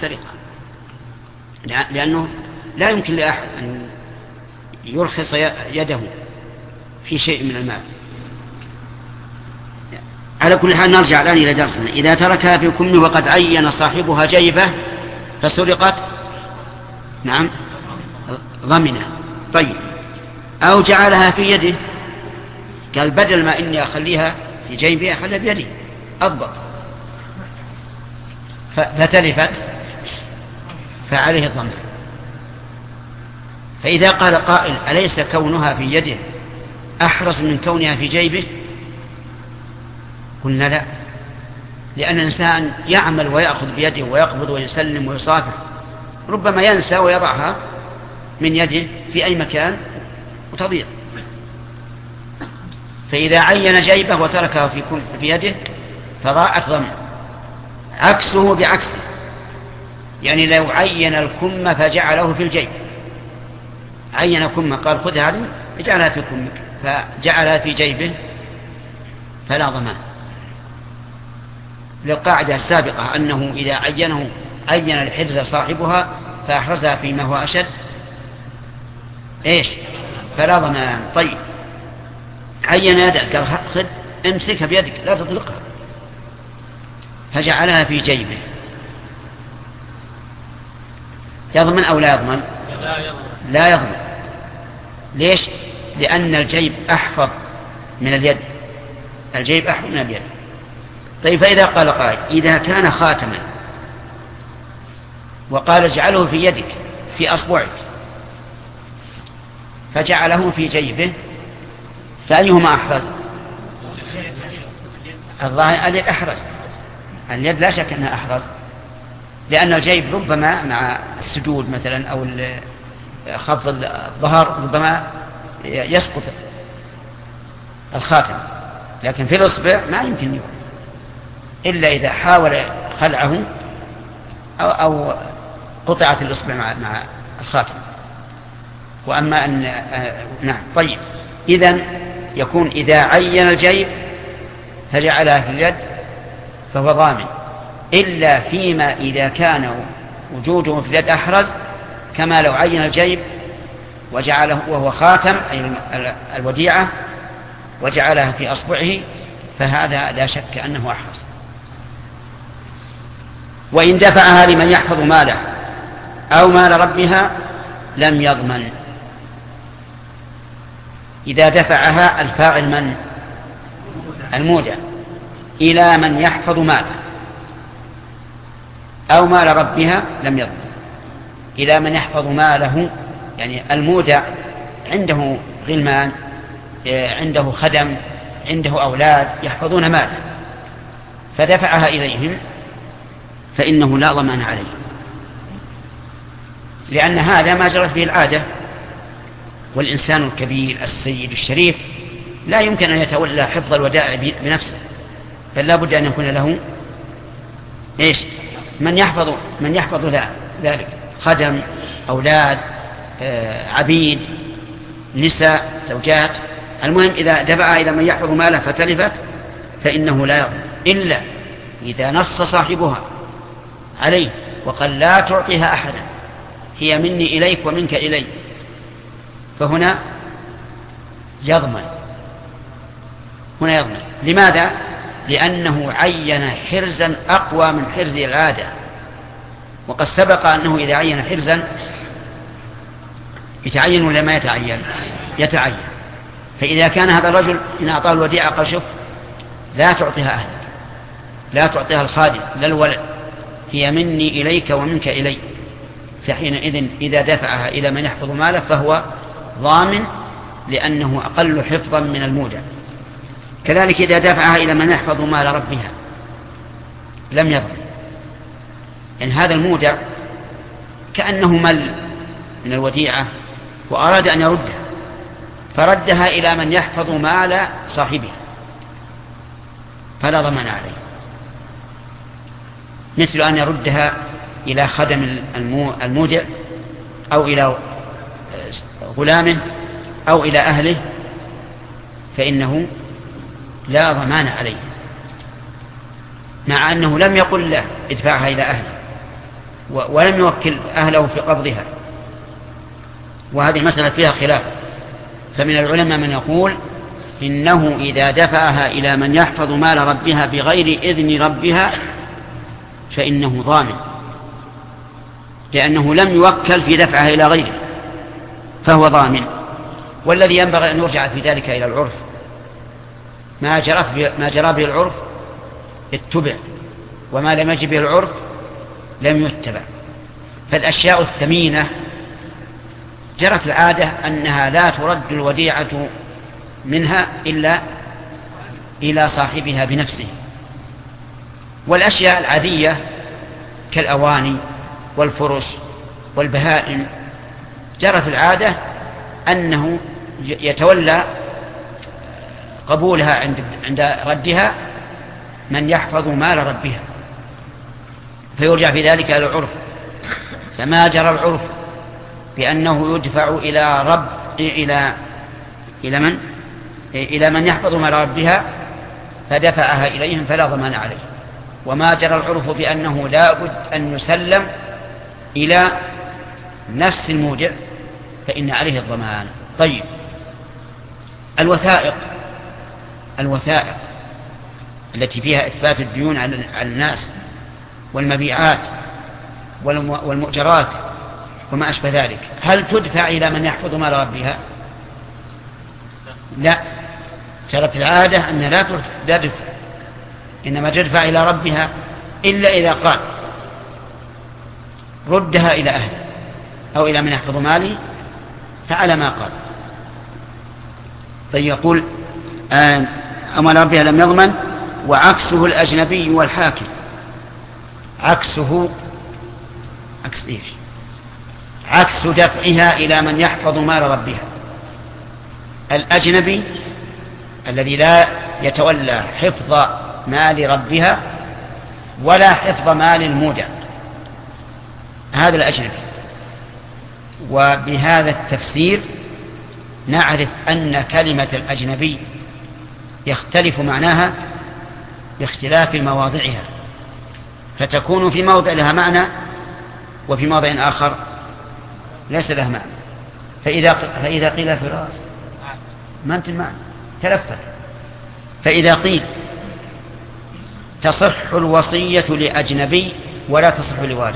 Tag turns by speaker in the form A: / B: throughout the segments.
A: السرقة، لأنه لا يمكن لأحد أن يرخص يده في شيء من المال. على كل حال نرجع الآن إلى درسنا. إذا تركها في كمه وقد عين صاحبها جيبة فسرقت، نعم ضمنها. طيب، أو جعلها في يده، قال بدل ما إني أخليها في جيبي أخليها بيدي أضبط، فتلفت فعليه الضمان. فإذا قال قائل أليس كونها في يده أحرص من كونها في جيبه؟ قلنا لا، لأن الإنسان يعمل ويأخذ بيده ويقبض ويسلم ويصافح، ربما ينسى ويضعها من يده في أي مكان وتضيع. فإذا عين جيبه وتركها في يده فضاعت ضمن. عكسه بعكسه، يعني لو عين الكم فجعله في الجيب، عين كم قال خذ هذه اجعلها في كمك فجعلها في جيبه فلا ضمان. للقاعدة السابقة أنه إذا عين الحرز صاحبها فأحرزها فيما هو أشد فلا ضمان. طيب، عين يدك قال خذ امسكها بيدك لا تطلقها فجعلها في جيبه، يضمن أو لا يضمن؟ لا يضمن. ليش؟ لأن الجيب أحفظ من اليد، الجيب أحفظ من اليد. طيب، فإذا قال قائل إذا كان خاتما وقال اجعله في يدك في أصبعك فجعله في جيبه فأيهما أحرز؟ الظاهر اليد أحرز، اليد لا شك أنها أحرز، لأن الجيب ربما مع السجود مثلا أو خفض الظهر ربما يسقط الخاتم، لكن في الأصبع ما يمكن يكون إلا إذا حاول خلعه أو قطعت الأصبع مع الخاتم. وأما أن نعم. طيب، إذن يكون إذا عين الجيب فجعلها في اليد فهو ضامن، إلا فيما إذا كان وجوده في اليد أحرز، كما لو عين الجيب وجعله وهو خاتم أي الوديعة وجعلها في أصبعه فهذا لا شك أنه أحرز. وإن دفعها لمن يحفظ ماله أو مال ربها لم يضمن. إذا دفعها الفاعل من؟ المودع إلى من يحفظ ماله أو مال ربها لم يضمن. إلى من يحفظ ماله يعني المودع عنده غلمان، عنده خدم، عنده أولاد يحفظون ماله فدفعها إليهم فإنه لا ضمان عليه، لأن هذا ما جرت به العادة، والإنسان الكبير السيد الشريف لا يمكن أن يتولى حفظ الودائع بنفسه، بل لا بد أن يكون له من يحفظ ذلك، خدم، أولاد، عبيد، نساء، زوجات. المهم إذا دفعها إلى من يحفظ ماله فتلفت فإنه لا يضمن إلا إذا نص صاحبها عليه وقال لا تعطيها أحدا، هي مني إليك ومنك إلي، فهنا يضمن. لماذا؟ لأنه عين حرزا أقوى من حرز العادة، وقد سبق أنه إذا عين حرزا يتعين ولا ما يتعين؟ يتعين. فإذا كان هذا الرجل إن أعطاه الوديعة قال شوف لا تعطيها أهلك، لا تعطيها الخادم لا الولد، هي مني إليك ومنك إلي، فحينئذ إذا دفعها إلى من يحفظ ماله فهو ضامن لأنه أقل حفظا من المودع. كذلك إذا دفعها إلى من يحفظ مال ربها لم يضمن، يعني هذا المودع كأنه مل من الوديعة وأراد أن يردها فردها إلى من يحفظ مال صاحبها فلا ضمان عليه، مثل أن يردها إلى خدم المودع أو إلى غلامه أو إلى أهله فإنه لا ضمان عليه، مع أنه لم يقل له ادفعها إلى أهله، ولم يوكل أهله في قبضها، وهذه مسألة فيها خلاف. فمن العلماء من يقول إنه إذا دفعها إلى من يحفظ مال ربها بغير إذن ربها فإنه ضامن، لأنه لم يوكل في دفعها إلى غيره فهو ضامن. والذي ينبغي أن يرجع في ذلك إلى العرف، ما جرى به العرف اتبع، وما لم يجب به العرف لم يتبع. فالأشياء الثمينة جرت العادة أنها لا ترد الوديعة منها إلا إلى صاحبها بنفسه. والأشياء العادية كالأواني والفرش والبهائم جرت العادة أنه يتولى قبولها عند ردها من يحفظ مال ربها، فيرجع في ذلك إلى العرف. فما جرى العرف بأنه يدفع إلى من يحفظ مال ربها فدفعها إليهم فلا ضمان عليه، وما جرى العرف بأنه لا بد أن يسلم إلى نفس المودع فإن عليه الضمان. طيب، الوثائق التي فيها إثبات الديون على الناس والمبيعات والمؤجرات وما أشبه ذلك، هل تدفع إلى من يحفظ مال ربها؟ لا، جرت العادة أن لا تدفع، إنما تدفع إلى ربها إلا إذا قال ردها إلى أهله أو إلى من يحفظ مالي فعلى ما قال. فيقول أمال ربها لم يضمن. وعكسه الأجنبي والحاكم. عكسه عكس إيش؟ عكس دفعها إلى من يحفظ مال ربها. الأجنبي الذي لا يتولى حفظ مال ربها ولا حفظ مال المودع، هذا الأجنبي. وبهذا التفسير نعرف أن كلمة الأجنبي يختلف معناها باختلاف مواضعها، فتكون في موضع لها معنى وفي موضع آخر ليس لها معنى. فإذا قيل فراس ما أنت المعنى تلفت. فإذا قيل تصح الوصية لأجنبي ولا تصح لوارث،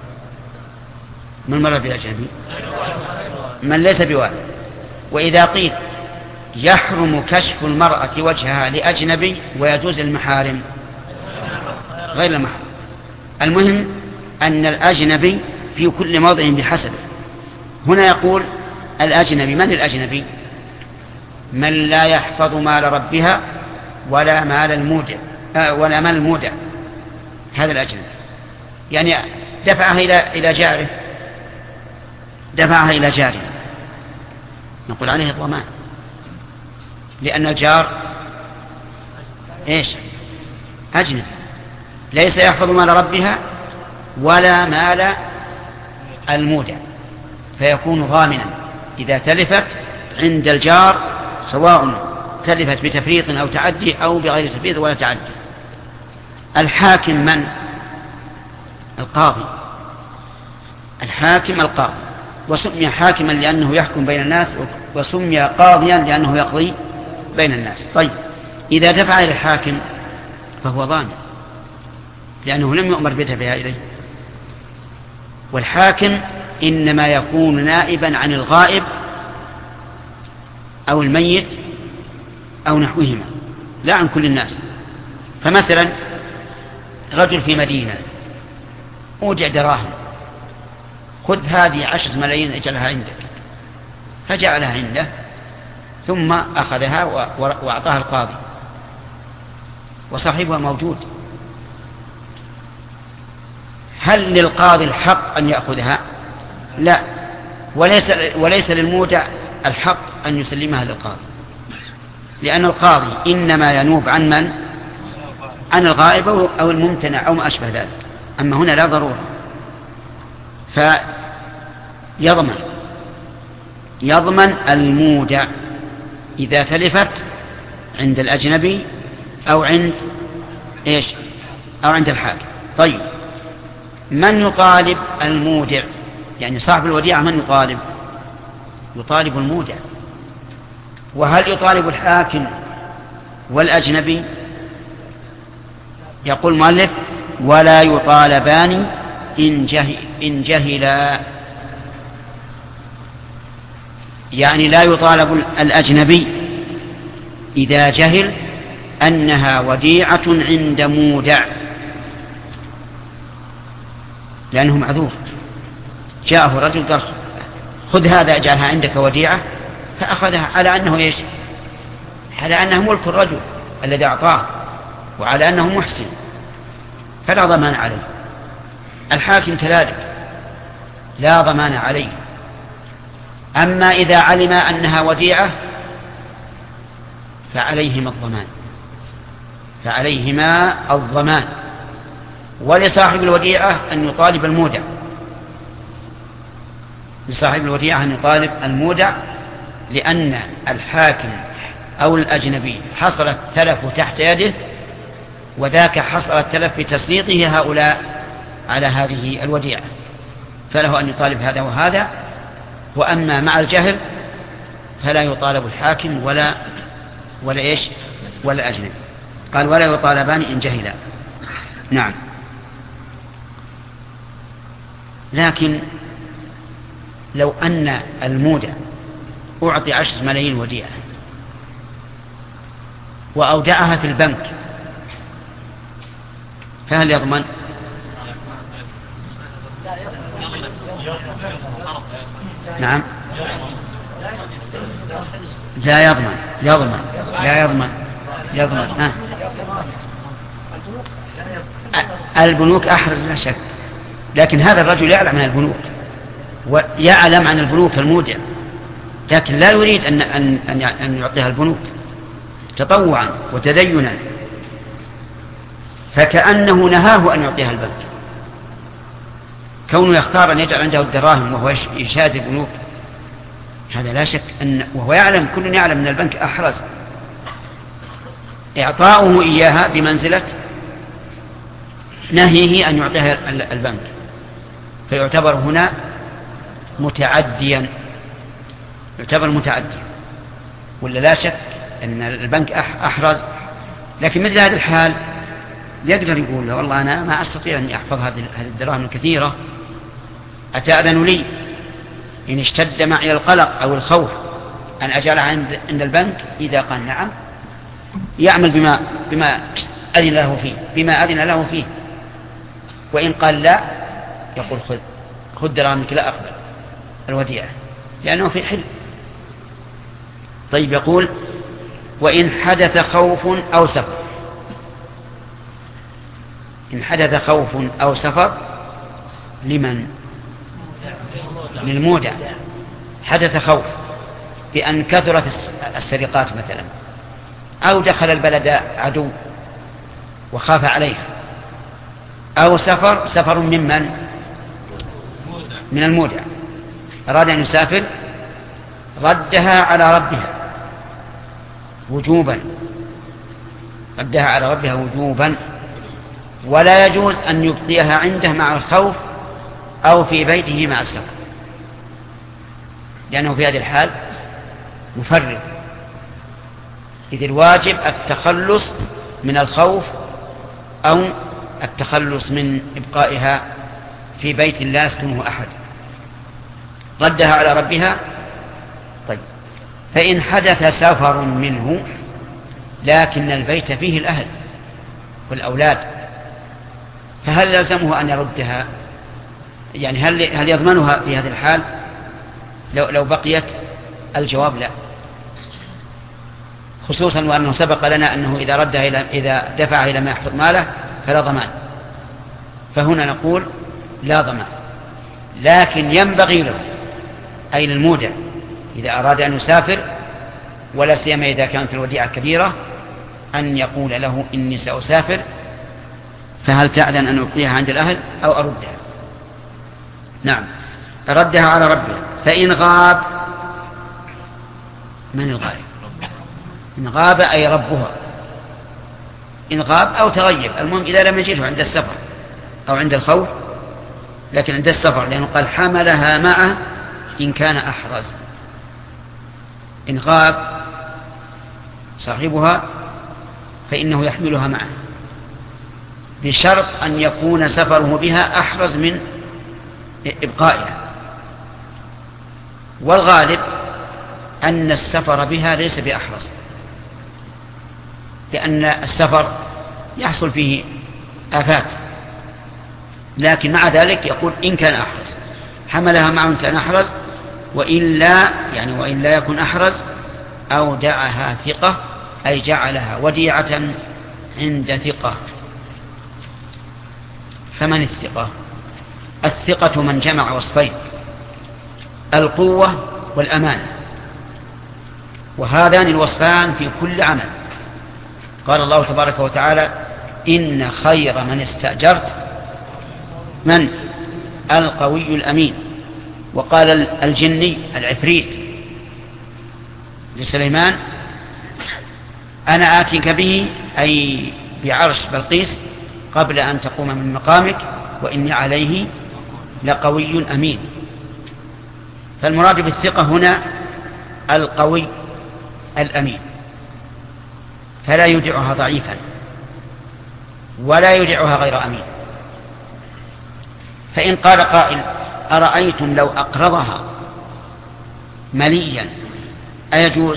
A: من مر بالأجنبي؟ من ليس بوارث. وإذا قيل يحرم كشف المرأة وجهها لأجنبي ويجوز المحارم غير المحرم. المهم أن الأجنبي في كل موضع بحسبه. هنا يقول الأجنبي، من الأجنبي؟ من لا يحفظ مال ربها ولا مال المودع ولا مال المودع، هذا الأجنبي. يعني دفعها إلى جاره نقول عليه الضمان، لأن الجار إيش؟ أجنبي ليس يحفظ مال ربها ولا مال المودع، فيكون ضامنا إذا تلفت عند الجار، سواء تلفت بتفريط أو تعدي أو بغير تفريط ولا تعدي. الحاكم من؟ القاضي. الحاكم القاضي، وسمي حاكما لأنه يحكم بين الناس، وسمي قاضيا لأنه يقضي بين الناس. طيب، إذا دفع إلى الحاكم فهو ضامن لأنه لم يؤمر بدفعها إليه. والحاكم إنما يكون نائبا عن الغائب أو الميت أو نحوهما، لا عن كل الناس. فمثلا رجل في مدينة أودع دراهم، خذ هذه 10 ملايين اجعلها عندك، فجعلها عنده ثم أخذها وأعطاها القاضي وصاحبها موجود. هل للقاضي الحق أن يأخذها؟ لا، وليس للمودع الحق أن يسلمها للقاضي، لأن القاضي إنما ينوب عن من؟ عن الغائب أو الممتنع أو ما أشبه ذلك. أما هنا لا ضرورة، يضمن المودع إذا تلفت عند الأجنبي أو عند إيش؟ أو عند الحاكم. طيب، من يطالب المودع؟ يعني صاحب الوديعة من يطالب؟ يطالب المودع. وهل يطالب الحاكم والأجنبي؟ يقول المؤلف ولا يطالبان إن جهلا، يعني لا يطالب الأجنبي إذا جهل أنها وديعة عند مودع، لأنه معذور. جاءه رجل قال خذ هذا اجعلها عندك وديعة، فأخذها على أنه إيش؟ على أنه ملك الرجل الذي أعطاه، وعلى أنه محسن، فلا ضمان عليه. الحاكم كذلك لا ضمان عليه. أما إذا علم أنها وديعة فعليهما الضمان. ولصاحب الوديعة أن يطالب المودع، لأن الحاكم أو الأجنبي حصل التلف تحت يده، وذاك حصل التلف بتسليطه هؤلاء على هذه الوديعة، فله أن يطالب هذا وهذا. وأما مع الجهل فلا يطالب الحاكم ولا أجنبي. قال ولا يطالبان إن جهلا. نعم. لكن لو أن المودع أعطي 10 ملايين وديعة وأودعها في البنك، فهل يضمن؟ نعم، لا يضمن. البنوك أحرز لا شك، لكن هذا الرجل يعلم عن البنوك ويعلم عن البنوك المودع، لكن لا يريد أن يعطيها البنوك تطوعا وتدينا، فكأنه نهاه أن يعطيها البنك. كونه يختار أن يجعل عنده الدراهم وهو يشاهد البنوك، هذا لا شك وهو يعلم، كل يعلم أن البنك أحرز. إعطاؤه إياها بمنزلة نهيه أن يعطيها البنك، فيعتبر هنا متعديا، ولا لا شك أن البنك أحرز. لكن مثل هذا الحال يقدر يقول له والله أنا ما أستطيع أن أحفظ هذه الدراهم الكثيرة، أتأذن لي إن اشتد معي القلق أو الخوف أن أجعلها عند البنك؟ إذا قال نعم يعمل بما أذن له فيه، وإن قال لا يقول خذ دراهمك لا أقبل الوديعة، لأنه في حل. طيب، يقول وإن حدث خوف أو سفر. إن حدث خوف أو سفر لمن؟ للمودع. حدث خوف بأن كثرت السرقات مثلا، أو دخل البلد عدو وخاف عليها، أو سفر ممن؟ من المودع. أراد أن يسافر، ردها على ربها وجوبا، ولا يجوز أن يبقيها عنده مع الخوف أو في بيته مع السفر، لأنه في هذه الحال مفرط. إذ الواجب التخلص من الخوف أو التخلص من إبقائها في بيت لا يسكنه أحد. ردها على ربها. طيب، فإن حدث سفر منه لكن البيت فيه الأهل والأولاد، فهل يلزمه أن يردها؟ يعني هل يضمنها في هذه الحال لو بقيت؟ الجواب لا، خصوصا وأنه سبق لنا أنه إذا دفع إلى ما يحفظ ماله فلا ضمان. فهنا نقول لا ضمان، لكن ينبغي له أي للمودع إذا أراد أن يسافر، ولا سيما إذا كانت الوديعة كبيرة، أن يقول له إني سأسافر، فهل تأذن أن أبقيها عند الأهل أو أردها؟ نعم، ردها على ربها. فإن غاب، من الغائب؟ إن غاب أي ربها، إن غاب أو تغيب، المهم إذا لم يجده عند السفر أو عند الخوف لكن عند السفر، لأنه قال حملها معه إن كان أحرز، إن غاب صاحبها فإنه يحملها معه، بشرط أن يكون سفره بها أحرز من إبقائها. والغالب أن السفر بها ليس بأحرز، لأن السفر يحصل فيه آفات، لكن مع ذلك يقول إن كان أحرز، حملها معه إن كان أحرز، وإلا يكن أحرز أودعها ثقة، أي جعلها وديعة عند ثقة. فمن الثقة؟ الثقة من جمع وصفين: القوة والأمانة، وهذان الوصفان في كل عمل. قال الله تبارك وتعالى: إن خير من استأجرت من؟ القوي الأمين. وقال الجني العفريت لسليمان: أنا آتيك به، أي بعرش بلقيس، قبل أن تقوم من مقامك، وإني عليه لقوي أمين. فالمراد بالثقة هنا القوي الأمين، فلا يودعها ضعيفا ولا يودعها غير أمين. فإن قال قائل: أرأيتم لو أقرضها مليا أيجوز؟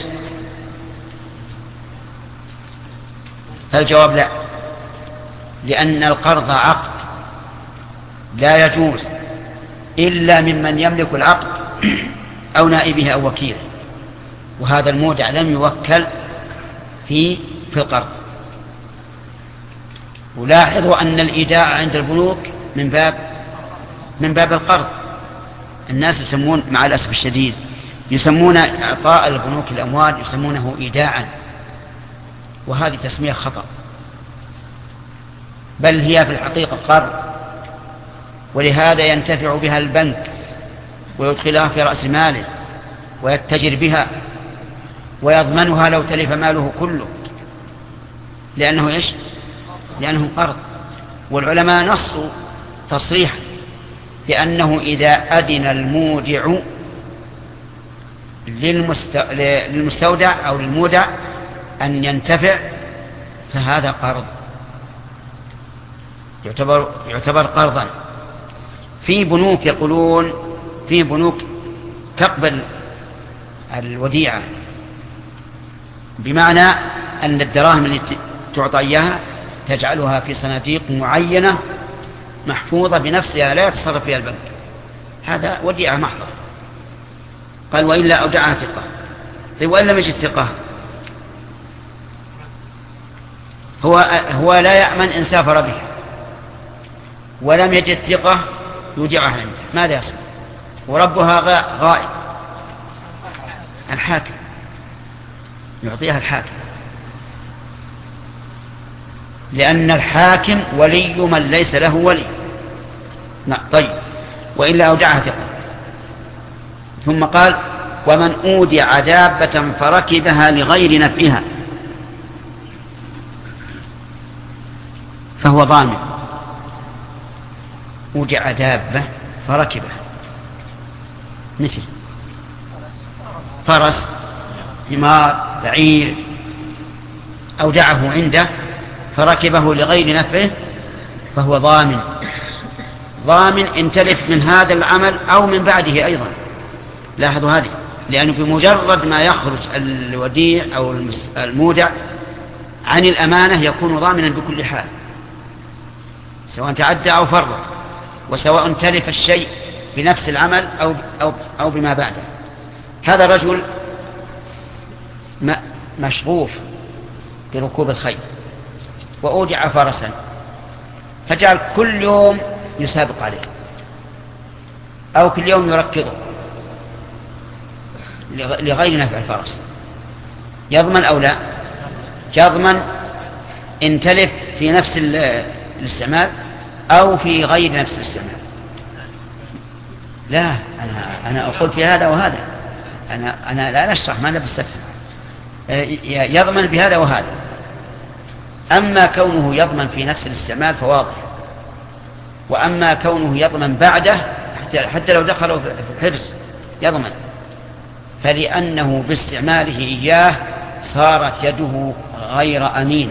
A: فالجواب لا، لأن القرض عقد لا يجوز إلا ممن يملك العقد أو نائبه أو وكيله، وهذا المودع لم يوكل في القرض. ولاحظوا أن الإيداع عند البنوك من باب القرض. الناس يسمون مع الأسف الشديد يسمون إعطاء البنوك الأموال يسمونه إيداعا، وهذه تسمية خطأ، بل هي في الحقيقة قرض، ولهذا ينتفع بها البنك ويدخلها في رأس ماله ويتجر بها ويضمنها لو تلف ماله كله، لأنه قرض. والعلماء نصوا تصريحا بأنه إذا أذن المودع للمستودع أو للمودع أن ينتفع فهذا قرض، يعتبر قرضا. في بنوك يقولون في بنوك تقبل الوديعة، بمعنى أن الدراهم التي تعطى إياها تجعلها في صناديق معينة محفوظة بنفسها لا يتصرف فيها البنك، هذا وديعة محضة. قال: وإلا أودعها ثقة. طيب وإن لم يجد ثقة؟ هو لا يأمن إن سافر بها ولم يجد ثقة يودعها عنده، ماذا يصنع؟ وربها غائب. الحاكم يعطيها الحاكم، لأن الحاكم ولي من ليس له ولي. نعم. طيب وإلا أودعها ثقة. ثم قال: ومن أودع دابة فركبها لغير نفعها فهو ضامن. أودع دابة فركبها مثل فرس، حمار، بعير، أودعه عنده فركبه لغير نفعه فهو ضامن إن تلف من هذا العمل أو من بعده أيضا. لاحظوا هذه، لأنه بمجرد ما يخرج الوديع أو المودع عن الأمانة يكون ضامنا بكل حال، سواء تعدى أو فرط، وسواء تلف الشيء بنفس العمل أو بما بعده. هذا الرجل مشغوف بركوب الخيل وأودع فرسا، فجعل كل يوم يسابق عليه أو كل يوم يركضه لغير نفع الفرس، يضمن أو لا؟ يضمن إن تلف في نفس الاستعمال أو في غير نفس الاستعمال. لا، أنا أقول في هذا وهذا، أنا لا نشرح ما نفسفه. يضمن بهذا وهذا. أما كونه يضمن في نفس الاستعمال فواضح، وأما كونه يضمن بعده حتى لو دخلوا في الحرز يضمن، فلأنه باستعماله إياه صارت يده غير أمينة،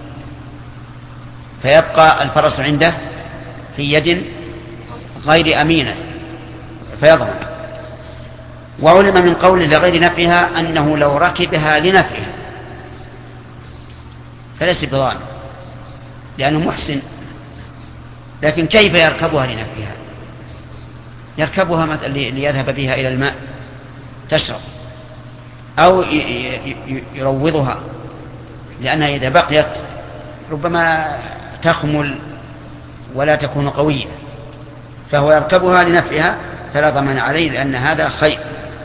A: فيبقى الفرس عنده في يد غير أمينة فيضمن. وعلم من قول لغير نفعها أنه لو ركبها لنفعها فليس بضامن لأنه محسن، لكن كيف يركبها لنفعها؟ يركبها مثلا ليذهب بها إلى الماء تشرب، أو يروضها لأنها إذا بقيت ربما تخمل ولا تكون قوية، فهو يركبها لنفعها فلا ضمان عليه لأن هذا خير.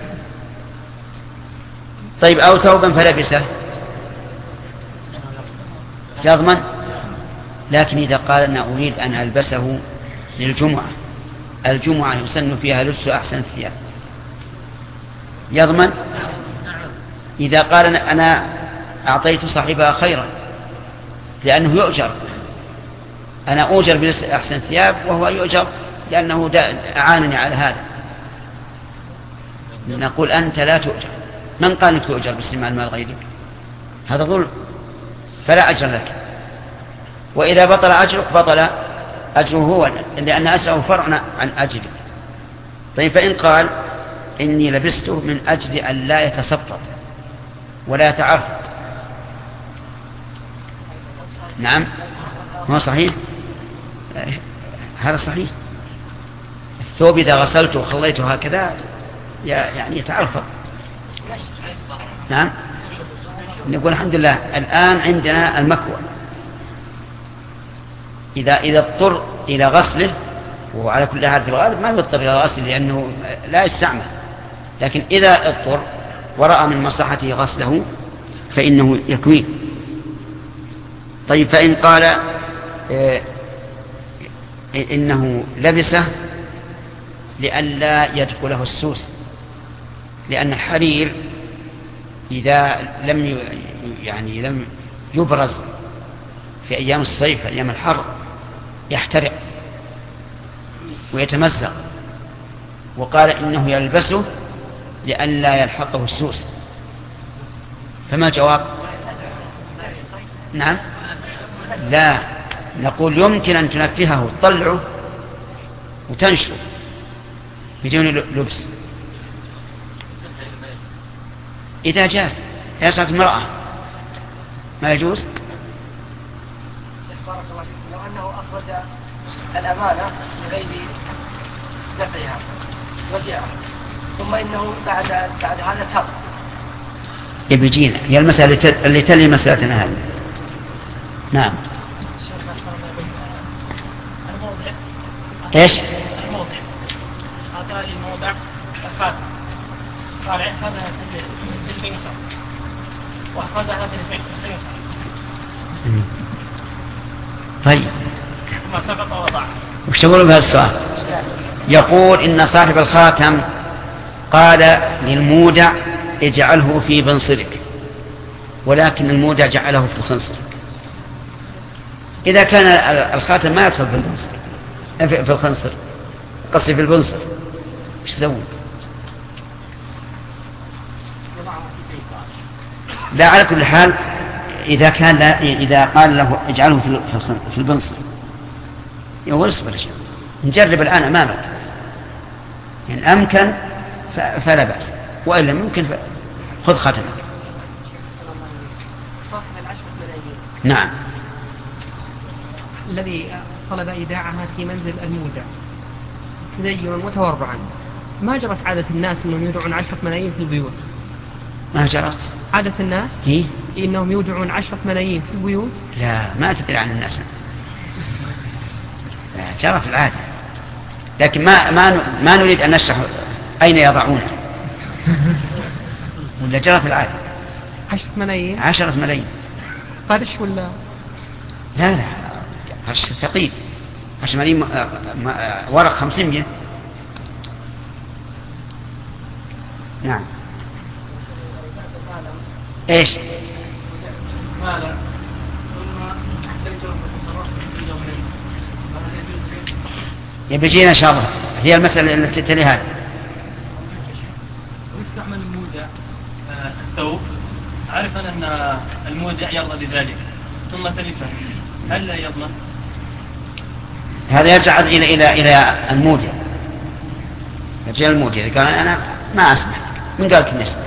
A: طيب أو ثوبا فلبسه يضمن، لكن إذا قال أنا أريد أن ألبسه للجمعة، الجمعة يسن فيها لبس أحسن الثياب، يضمن. إذا قال أنا أعطيت صاحبها خيرا لأنه يؤجر، أنا أؤجر بلبس أحسن الثياب وهو يؤجر لأنه أعانني على هذا، نقول أنت لا تؤجر. من قال أنك تؤجر باستعمال مال غيرك؟ هذا ظلم فلا أجر لك، وإذا بطل أجرك بطل أجره هو لأن أجره فرع عن أجرك. طيب فإن قال إني لبسته من أجل أن لا يتسبط ولا يتعرض، نعم ما صحيح، هذا صحيح. الثوب إذا غسلته وخليته هكذا يعني يتعرفض. نعم نقول الحمد لله الآن عندنا المكوى، إذا اضطر إلى غسله، وعلى كل حال في الغالب ما يضطر إلى غسله لأنه لا يستعمل، لكن إذا اضطر ورأى من مصلحته غسله فإنه يكويه. طيب فإن قال إنه لبسه لئلا يدخله السوس، لأن الحرير إذا لم يبرز في أيام الصيف أيام الحر يحترق ويتمزق، وقال إنه يلبسه لئلا يلحقه السوس، فما الجواب؟ نعم لا، نقول يمكن أن تنفهه وتطلعه وتنشره بدون لبس إذا جاز. هي صارت امرأة ما يجوز.
B: لو أنه أخرج الأمانة لغير دفعها وجاء ثم إنه بعد هذا تاب
A: يبجينا هي المسألة اللي تلي مسألتنا هذه. نعم ايش
B: الموضع هذا الموضع الخاتم قال احفظها في البنصر واحفظها في البنصر.
A: طيب
B: ما سقط وضع.
A: وش تقولون بهذا السؤال؟ يقول إن صاحب الخاتم قال للمودع اجعله في بنصرك، ولكن المودع جعله في الخنصر. إذا كان الخاتم ما يدخل في البنصر في الخنصر قصدي في البنصر ايش تسوي؟ لا على كل حال إذا كان إذا قال له اجعله في البنصر يقول اصبر شيء نجرب الآن أمامك، إن أمكن فلا بأس، وإلا ممكن خذ خاتمك. نعم
B: الذي طلب إيداعها في منزل المودع تدينا وتورعا، ما جرت عادة الناس أنهم يودعون 10 ملايين في البيوت؟
A: ما جرت
B: عادة الناس إنهم يودعون 10 ملايين في البيوت؟
A: لا ما تدري عن الناس، جرت العادة، لكن ما نريد أن نشرح أين يضعونه ولا جرت العادة.
B: 10 ملايين
A: 10 ملايين
B: قرش ولا
A: لا قرش ثقيل، 10 ملايين ورق 500. نعم ايش
B: مالا ثم احتجوا بالتصرف في يومين فهل يجوز
A: يبجينا إن شاء الله. هي المسألة التي تلي هذه.
C: ويستعمل المودع الثوب، عارفا أن المودع يرضى بذلك ثم تلفه، هل لا يضمن؟
A: هذا يرجع إلى المودع. يرجع المودع إذا قال أنا ما أسمح، من قال لك نسمح؟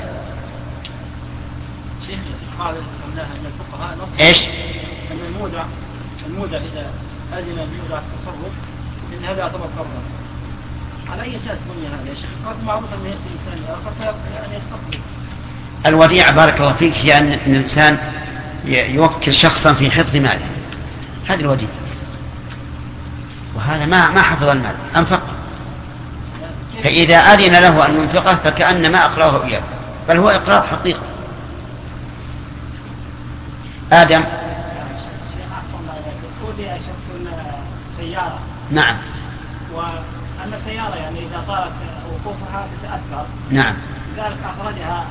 C: شيخ قال قلناها أن الفقهاء نص
A: إيش؟
C: أن المودع إذا أذن المودع التصرف إن هذا يعتبر فرضا. على أي أساس بني هذا يا شيخ؟ قال معروف أن يأتي إنسان آخر أن يستقبل.
A: الوديعة بارك الله فيك هي أن الإنسان يوكل شخصا في حفظ ماله، هذه الوديعة. وهذا ما حفظ المال، أنفق. فإذا أذن له أن ينفقه فكأنما أقراه إياه، بل هو إقراض حقيقة. آدم.
C: سيارة.
A: نعم.
C: وأن السيارة يعني إذا طالت وقوفها تتأثر.
A: نعم.
C: لذلك أخرجها.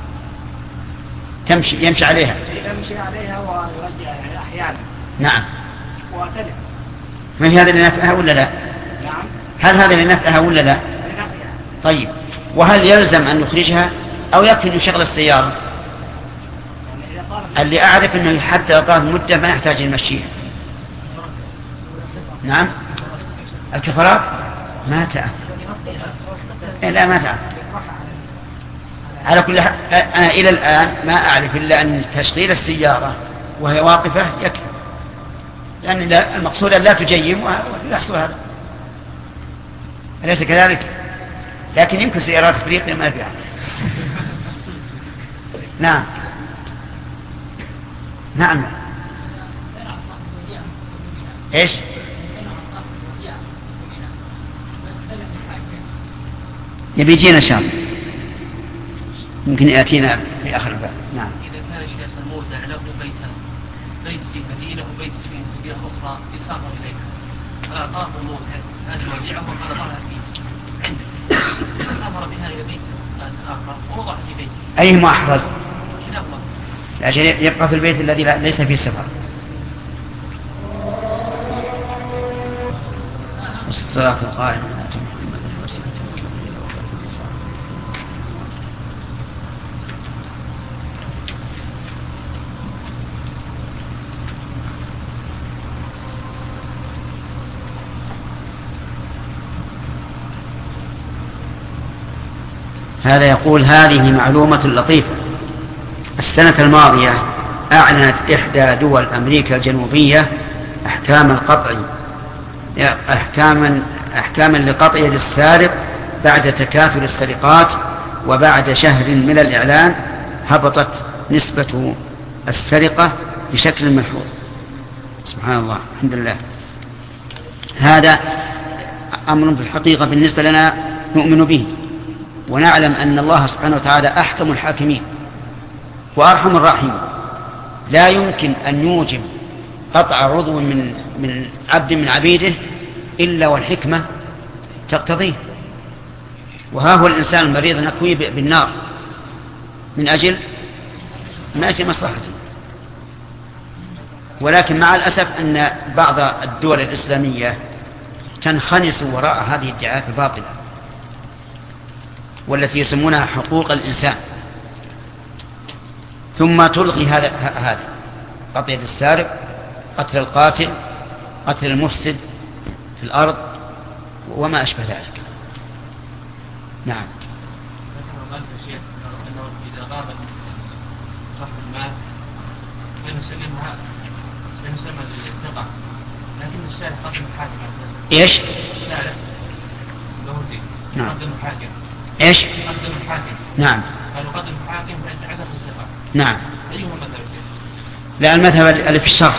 A: يمشي عليها.
C: يمشي عليها ويرجع يعني أحيانا.
A: نعم.
C: وتلف.
A: ما هي هذا اللي نفعها ولا لا؟
C: نعم.
A: هل هذا اللي نفعها ولا لا؟ طيب، وهل يلزم أن يخرجها أو يكفي أن يشغل السيارة؟ اللي أعرف أنه حتى طال مدة ما يحتاج المشيها. نعم. الكفرات ما تأثر. لا ما تأثر. على كل حال أنا إلى الآن ما أعرف إلا أن تشغيل السيارة وهي واقفة يكفي، لأن المقصود لا تجيم ويحصل هذا، أليس كذلك؟ لكن يمكن سيارات أفريقيا ما فيها. نعم. نعم. إيش؟ يبي يجينا إن شاء الله، يمكن يأتينا في آخر الباب. نعم.
C: إذا كان شيخ المودع له بيت في مدينة وبيت في مدينة أخرى يسافر إليها، فأعطاه المودع هذه وديعة وقرضها فيه عنده، سافر بها إلى بيت آخر ووضع في بيته.
A: أيهما أحرز؟ عشان يبقى في البيت الذي ليس فيه سفر. الصلاة القائمة. هذا يقول هذه معلومة لطيفة. السنة الماضية أعلنت إحدى دول أمريكا الجنوبية أحكاما لقطع يد السارق بعد تكاثر السرقات، وبعد شهر من الإعلان هبطت نسبة السرقة بشكل ملحوظ. سبحان الله، الحمد لله. هذا أمر في الحقيقة بالنسبة لنا نؤمن به، ونعلم أن الله سبحانه وتعالى أحكم الحاكمين وأرحم الراحمين. لا يمكن أن يوجب قطع عضو من عبد من عبيده إلا والحكمة تقتضيه. وها هو الإنسان المريض نكويه بالنار من أجل مصلحته. ولكن مع الأسف أن بعض الدول الإسلامية تنخنس وراء هذه الادعاءات الباطلة والتي يسمونها حقوق الإنسان، ثم تلغي هذا قطع يد السارق، قتل القاتل، قتل المفسد في الأرض وما أشبه ذلك. نعم.
C: إذا غاب صاحب المال يسلمها للثقة، لكن الشارع قدم الحاكم.
A: إيش؟
C: الشارع له دين.
A: نعم.
C: قدم الحاكم.
A: إيش؟
C: قدم الحاكم.
A: نعم.
C: قالوا قدم الحاكم فيتعدد الثقة.
A: نعم.
C: أيهما مذهب؟
A: لا، المذهب اللي في الشرح،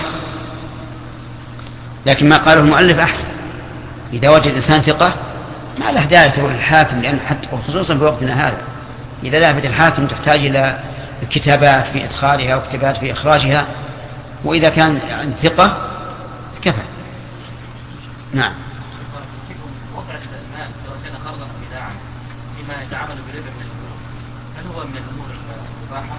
A: لكن ما قاله المؤلف أحسن. إذا وجد إنسان ثقة ما له داعي تروح الحاكم، لأن حتى خصوصا في وقتنا هذا إذا ذهبت الحاكم تحتاج إلى كتابات في إدخالها وكتابات في إخراجها، وإذا كان ثقة كفى. نعم.
C: وضع المال سواء كان قرضا أو وداعا فيما يتعامل بربا من الأمور، هل هو من الأمور المباحة؟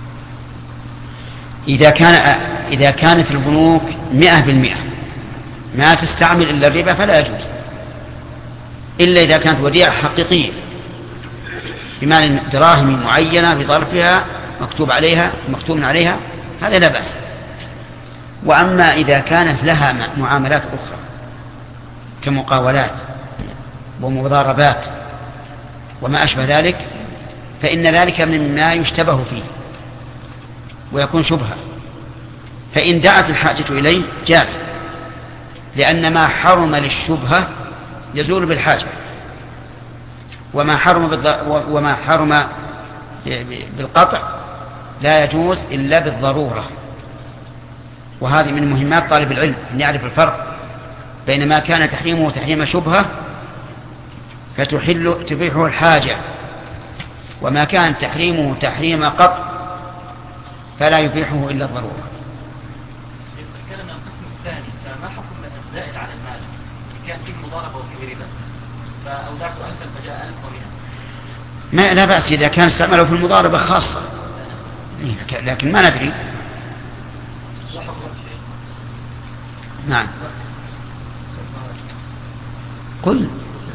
A: إذا كانت البنوك 100% ما تستعمل إلا الربا فلا يجوز. إلا إذا كانت وديعة حقيقية بمعنى دراهم معينة بظرفها مكتوب عليها هذا لا بأس. وأما إذا كانت لها معاملات أخرى كمقاولات ومضاربات وما أشبه ذلك فإن ذلك مما يشتبه فيه ويكون شبهة، فإن دعت الحاجة إليه جاز، لأن ما حرم للشبهة يزول بالحاجة، وما حرم بالقطع لا يجوز إلا بالضرورة. وهذه من مهمات طالب العلم أن يعرف الفرق بين ما كان تحريمه تحريم شبهة فتبيحه الحاجة، وما كان تحريمه تحريم قطع فلا يبيحه إلا الضرورة.
C: الكلام عن القسم الثاني، فما حكم الزائد على المال كان فيه مضاربة وفيه ربا فأودعت ألفا فجاء ألف ومئة؟
A: ما لا بأس إذا كان استعمله في المضاربة خاصة، لكن ما ندري. نعم قل.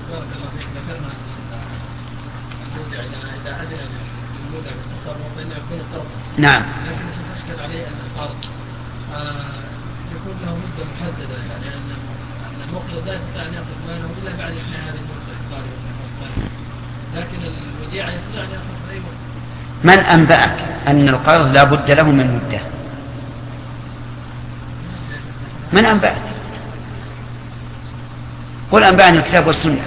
A: نعم.
C: لكن أشكل عليه أن القرض يكون له مدة محددة، يعني أن المقرض لا يستطيع أن يأخذ ماله إلا بعد إحياء هذه المدة، لكن الوديعة يستطيع أن يأخذ أي مدة.
A: من أنبأك أن القرض لا بد له من مدة؟ من أنبأك؟ قل أنبأني الكتاب والسنة،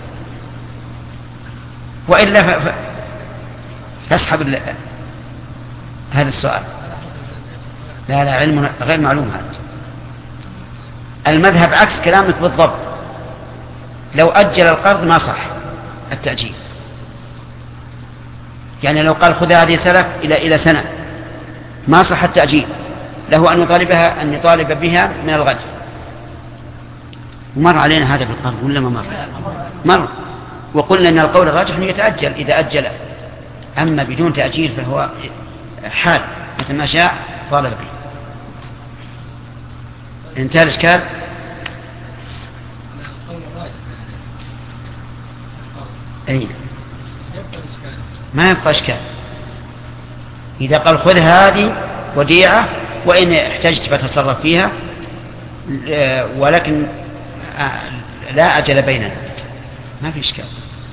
A: وإلا فاسحب هذا السؤال. لا علم غير معلوم هذا. المذهب عكس كلامك بالضبط. لو أجل القرض ما صح التأجيل، يعني لو قال خذ هذه سلف إلى سنة ما صح التأجيل، له أن يطالب بها من الغد. ومر علينا هذا بالقرض ولا ما مر؟ وقلنا أن القول الراجح أنه يتأجل إذا أجل، أما بدون تأجيل فهو حال متى ما شاء طالب به. انتهى الإشكال. أي ما يبقى إشكال. إذا قال خذ هذه وديعة وإن احتجت فتصرف فيها، ولكن لا أجل بيننا ما في إشكال.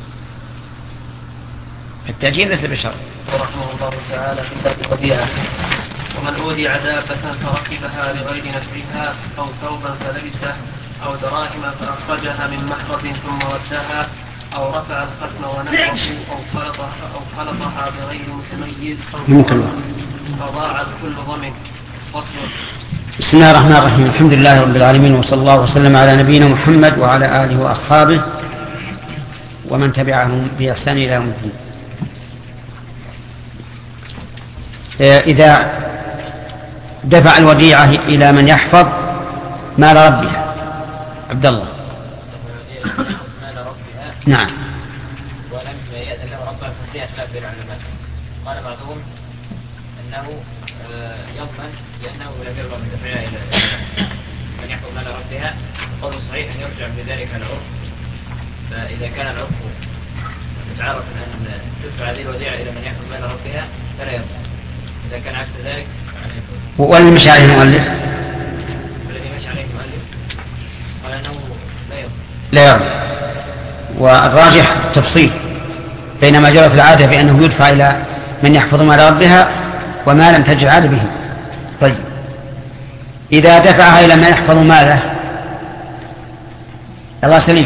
A: التأجيل ليس بشرط.
C: رحمه الله تعالى في باب الوديعة: ومن أودع دابة فركبها لغير نفعها أو ثوبا فلبسه أو دراهم فأخرجها من محرز ثم ردها أو رفع الختم ونحوه أو خلطها بغير متميز فضاع الكل ضمن. فصل.
A: بسم الله الرحمن الرحيم. الحمد لله رب العالمين، وصلى الله وسلم على نبينا محمد وعلى آله وأصحابه ومن تبعهم بإحسان إلى يوم الدين. إذا دفع الوديعة إلى من يحفظ مال ربها. عبد الله.
D: مال ربها.
A: نعم.
D: ولم يأذن له ربها ففيها خلاف بين العلماء. قال بعضهم أنه يضمن لأنه لم يرضى من دفعها إلى من يحفظ مال ربها. القول الصحيح أن يرجع بذلك العرف، فإذا كان العرف يتعرف أن تدفع هذه الوديعة إلى من يحفظ مال ربها فلا يضمن. إذا كان عكس ذلك
A: والذي مشى عليه المؤلف
D: قال أنه
A: لا يضمن. والراجح تفصيل بين ما جرت العادة بأنه يدفع إلى من يحفظ مال ربها وما لم تجر عادة به. طيب إذا دفعها إلى من يحفظ ماله الله سليم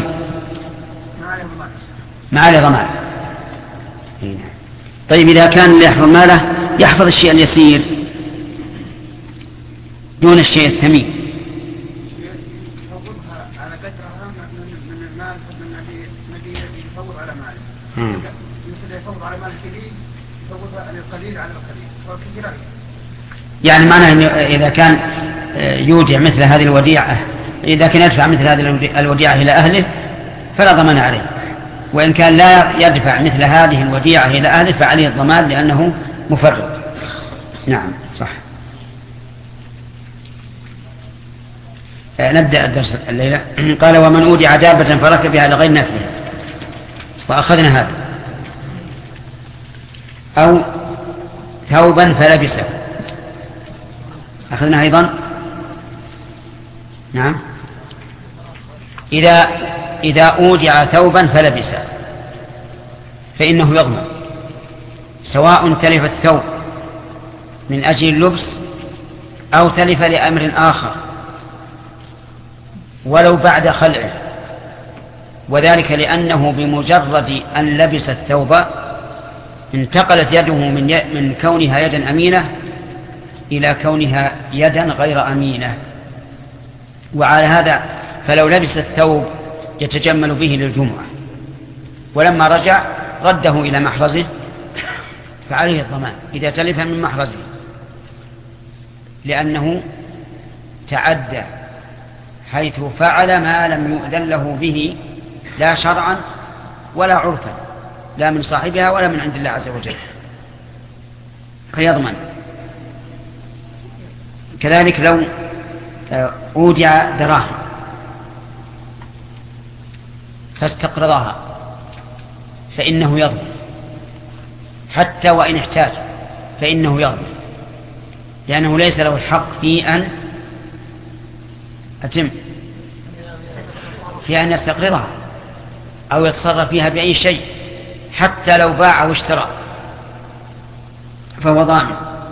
A: ما عليه ضمان. طيب إذا كان اللي يحفظ ماله يحفظ الشيء اليسير دون الشيء الثمين،
E: على قدرها من المال الذي يفوض على ماله، مثل يفوض على مال الكثير يفوض القليل على القليل والكثير.
A: يعني معناه أن إذا كان يودع مثل هذه الوديعة، إذا كان يدفع مثل هذه الوديعة إلى أهله فلا ضمان عليه، وإن كان لا يدفع مثل هذه الوديعة إلى أهله فعليه الضمان لأنه مفرط. نعم صح. نبدأ الدرس الليلة. قال: ومن أودع دابة فركب بها لغير نفعه. وأخذنا هذا. أو ثوبا فلبسه، أخذنا أيضا. نعم. إذا أودع ثوبا فلبسه فإنه يضمن، سواء تلف الثوب من أجل اللبس أو تلف لأمر آخر ولو بعد خلعه، وذلك لأنه بمجرد أن لبس الثوب انتقلت يده من كونها يدا أمينة إلى كونها يدا غير أمينة. وعلى هذا فلو لبس الثوب يتجمل به للجمعة ولما رجع رده إلى محرزه فعليه الضمان إذا تلف من محرزه، لأنه تعدى حيث فعل ما لم يؤذن له به لا شرعا ولا عرفا، لا من صاحبها ولا من عند الله عز وجل، فيضمن. كذلك لو أودع دراهم فاستقرضها فإنه يضمن، حتى وإن احتاج فإنه يضمن، لأنه ليس له الحق في أن يستقرضها أو يتصرف فيها بأي شيء، حتى لو باع واشترى فهو ضامن.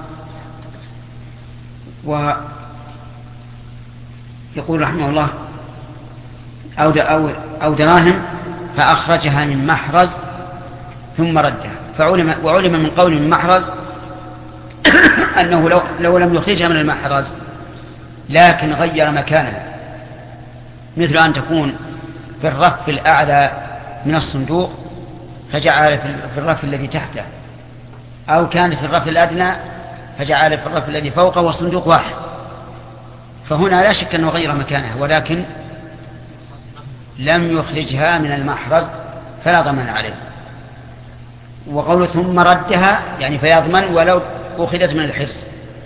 A: ويقول رحمه الله أو دراهم فأخرجها من محرز ثم ردها، وعلم من قول من محرز أنه لو لم يخرجها من المحرز لكن غير مكانها، مثل أن تكون في الرف الأعلى من الصندوق فجعل في الرف الذي تحته، أو كان في الرف الأدنى فجعل في الرف الذي فوقه والصندوق واحد، فهنا لا شك أنه غير مكانها ولكن لم يخرجها من المحرز فلا ضمان عليه. وقوله ثم ردها يعني فيضمن ولو أخذت من الحرز.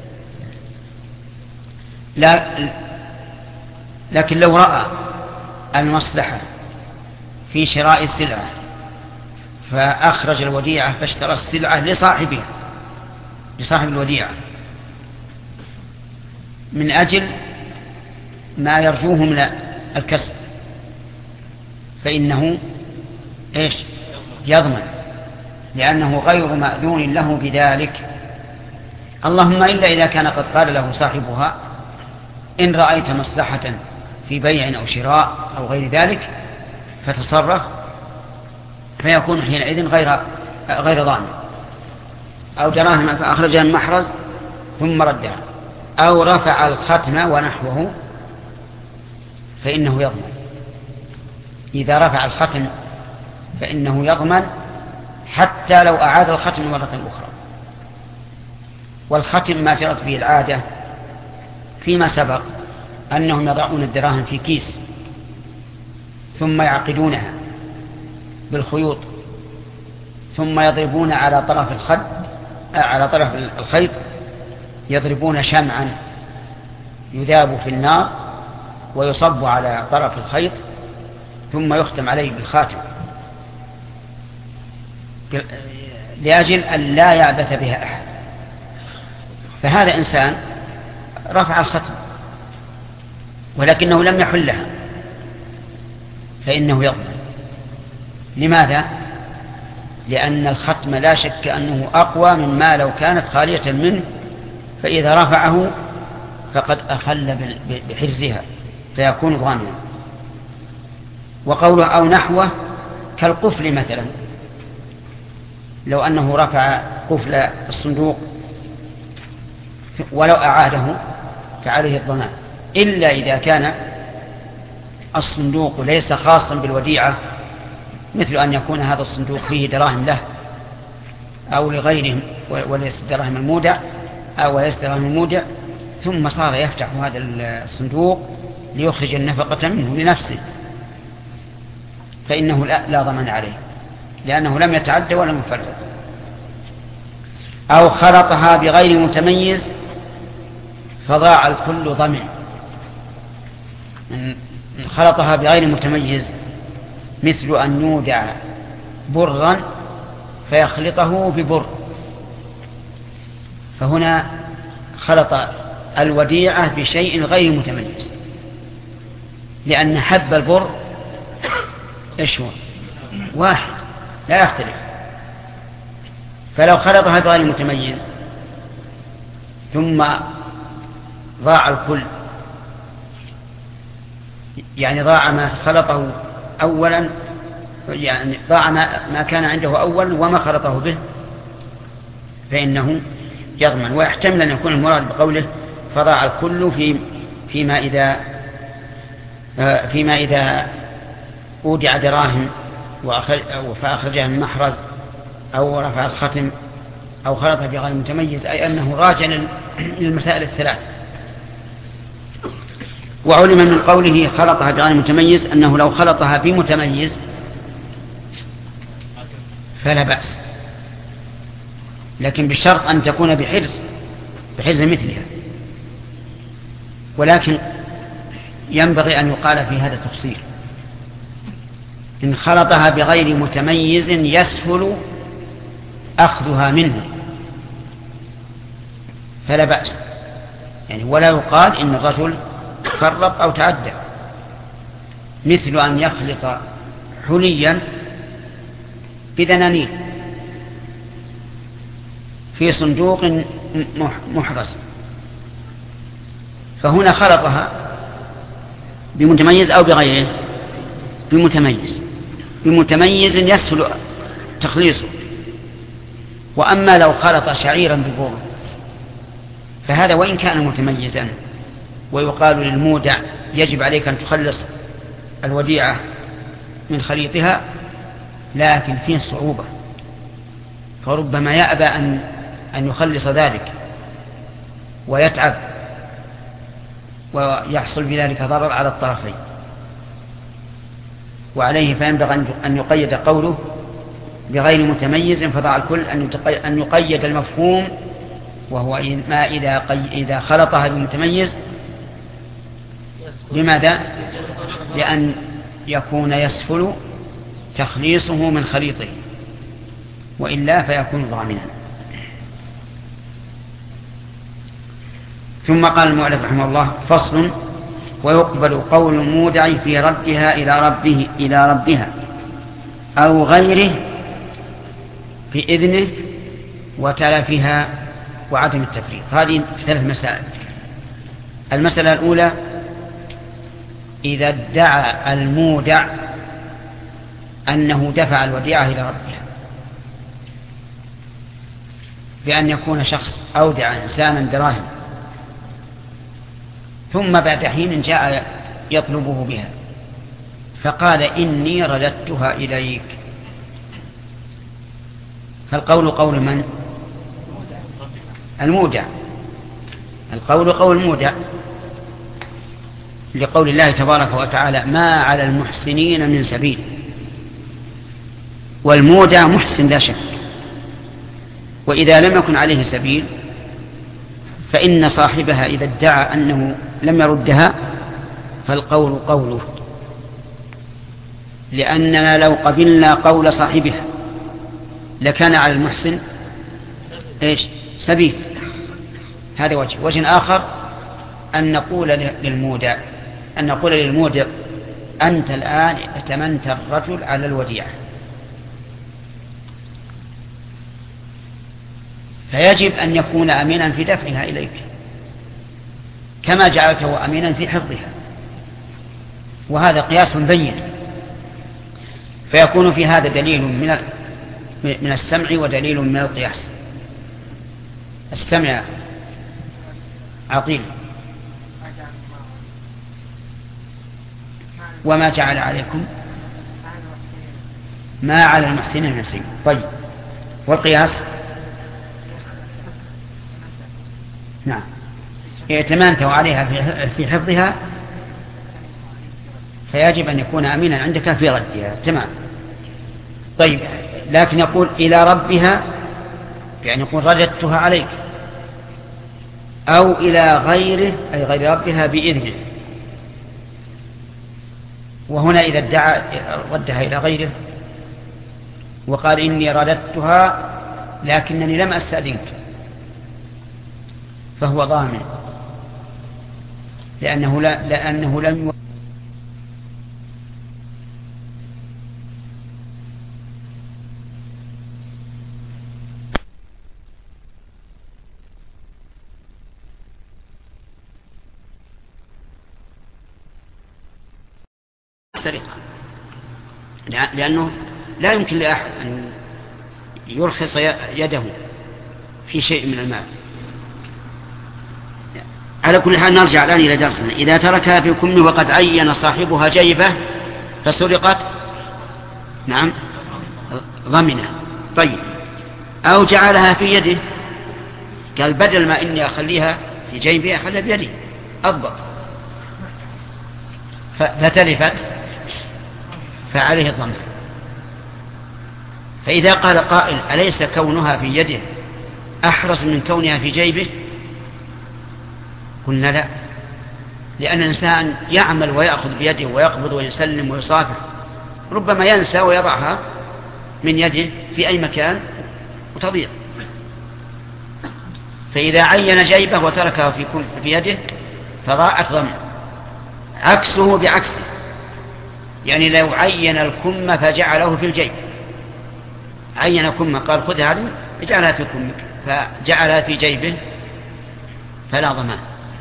A: لكن لو رأى المصلحة في شراء السلعة فأخرج الوديعة فاشترى السلعة لصاحبها، لصاحب الوديعة، من أجل ما يرجوه من الكسب، فإنه يضمن، لأنه غير مأذون له بذلك. اللهم إلا إذا كان قد قال له صاحبها إن رأيت مصلحة في بيع أو شراء أو غير ذلك فتصرف، فيكون حينئذ غير ضامن. أو دراهم فأخرجها من محرز ثم ردها، أو رفع الختم ونحوه فإنه يضمن. إذا رفع الختم فإنه يضمن حتى لو أعاد الختم مرة أخرى. والختم ما جرت به العادة فيما سبق أنهم يضعون الدراهم في كيس ثم يعقدونها بالخيوط ثم يضربون على طرف الخيط يضربون شمعا يذاب في النار ويصب على طرف الخيط ثم يختم عليه بالخاتم لأجل أن لا يعبث بها أحد. فهذا إنسان رفع الختم ولكنه لم يحلها فإنه يضمن. لماذا؟ لأن الختم لا شك أنه أقوى مما لو كانت خالية منه، فإذا رفعه فقد أخل بحرزها فيكون ضامنا. وقوله أو نحوه كالقفل مثلا، لو أنه رفع قفل الصندوق ولو أعاده فعليه الضمان، إلا إذا كان الصندوق ليس خاصا بالوديعة، مثل أن يكون هذا الصندوق فيه دراهم له أو لغيرهم وليس دراهم المودع أو وليس دراهم المودع، ثم صار يفتح هذا الصندوق ليخرج النفقة منه لنفسه، فإنه لا ضمان عليه لأنه لم يتعدى ولم يفرط. أو خلطها بغير متميز فضاع الكل ضمن. خلطها بغير متميز مثل أن يودع برا فيخلطه ببر، فهنا خلط الوديعة بشيء غير متميز، لأن حب البر إيش هو؟ واحد لا يختلف. فلو خلطها بغير متميز ثم ضاع الكل، يعني ضاع ما خلطه أولا، يعني ضاع ما كان عنده أول وما خلطه به، فإنه يضمن. ويحتمل أن يكون المراد بقوله فضاع الكل فيما إذا أودع دراهم فأخرجها من محرز أو رفع الختم أو خلطها بغير متميز، أي أنه راجع للمسائل الثلاث. وعلم من قوله خلطها بغير متميز أنه لو خلطها بمتميز فلا بأس، لكن بالشرط أن تكون بحرز مثلها. ولكن ينبغي أن يقال في هذا التفصيل: إن خلطها بغير متميز يسهل أخذها منه فلا بأس، يعني ولا يقال إن الرجل فرط أو تعدى، مثل أن يخلط حليا بدنانير في صندوق محرز، فهنا خلطها بمتميز أو بغيره، بمتميز يسهل تخليصه. وأما لو خلط شعيرا ببور فهذا وإن كان متميزا ويقال للمودع يجب عليك أن تخلص الوديعة من خليطها، لكن فيه صعوبة، فربما يأبى أن يخلص ذلك ويتعب ويحصل بذلك ضرر على الطرفين. وعليه فينبغي أن يقيد قوله بغير متميز فضاع الكل، أن يقيد المفهوم، وهو ما إذا خلطها بمتميز. لماذا؟ لأن يكون يسهل تخليصه من خليطه، وإلا فيكون ضامنا. ثم قال المؤلف رحمه الله: فصل: ويقبل قول المودع في ردها إلى ربها أو غيره بإذنه وتلفها وعدم التفريط. هذه 3 مسائل. المسألة الأولى: إذا ادعى المودع أنه دفع الوديعة إلى ربها، بأن يكون شخص أودع إنسانا دراهم ثم بعد حين جاء يطلبه بها فقال إني رددتها إليك، فالقول قول من؟ المودع. القول قول المودع، لقول الله تبارك وتعالى: ما على المحسنين من سبيل. والمودع محسن لا شك، وإذا لم يكن عليه سبيل فإن صاحبها إذا ادعى أنه لم يردها فالقول قوله، لأننا لو قبلنا قول صاحبها لكان على المحسن إيش؟ سبيل. هذا وجه آخر أن نقول للمودع أنت الآن ائتمنت الرجل على الوديعة، فيجب أن يكون أمينا في دفعها إليك كما جعلته أمينا في حفظها، وهذا قياس بين، فيكون في هذا دليل من السمع ودليل من القياس. السمع عقيل: وما جعل عليكم ما على المحسنين من سبيل. طيب، والقياس؟ نعم، ائتمنته عليها في حفظها فيجب أن يكون أمينا عندك في ردها. تمام. طيب، لكن يقول إلى ربها، يعني يقول رددتها عليك، أو إلى غيره أي غير ربها بإذنه. وهنا إذا ادعى ردها إلى غيره وقال إني رددتها لكنني لم أستأذنك، فهو ضامن لأنه لم السرقة، لأنه لا يمكن لأحد أن يرخص يده في شيء من المال. على كل حال نرجع الآن إلى درسنا. إذا تركها في كمه وقد عين صاحبها جيبة فسرقت، نعم ضمنها. طيب، أو جعلها في يده، قال بدل ما إني أخليها في جيبي أخليها بيدي أضبط، فتلفت فعليه الضمان. فإذا قال قائل أليس كونها في يده أحرص من كونها في جيبه؟ قلنا لا، لأن الإنسان يعمل ويأخذ بيده ويقبض ويسلم ويصافح، ربما ينسى ويضعها من يده في أي مكان وتضيع. فإذا عين جيبه وتركها في يده فضاعت ضمن. عكسه بعكسه، يعني لو عين الكم فجعله في الجيب، عين كم قال خذ هذه اجعلها في كمك فجعلها في جيبه فلا ضمان،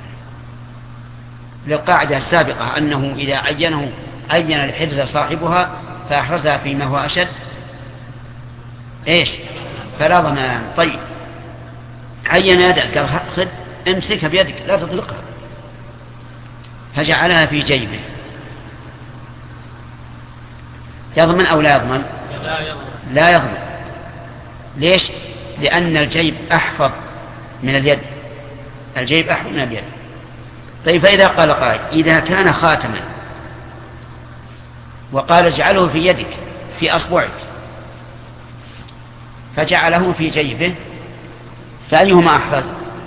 A: للقاعدة السابقة أنه إذا عين الحرز صاحبها فأحرزها فيما هو أشد فلا ضمان. طيب، عين يدك قال خذ امسكها بيدك لا تطلقها فجعلها في جيبه، يضمن أو لا يضمن؟ لا يضمن. ليش؟ لأن الجيب أحفظ من اليد، الجيب أحفظ من اليد. طيب، فإذا قال قائل إذا كان خاتما وقال اجعله في يدك في أصبعك فجعله في جيبه فأيهما أحرز؟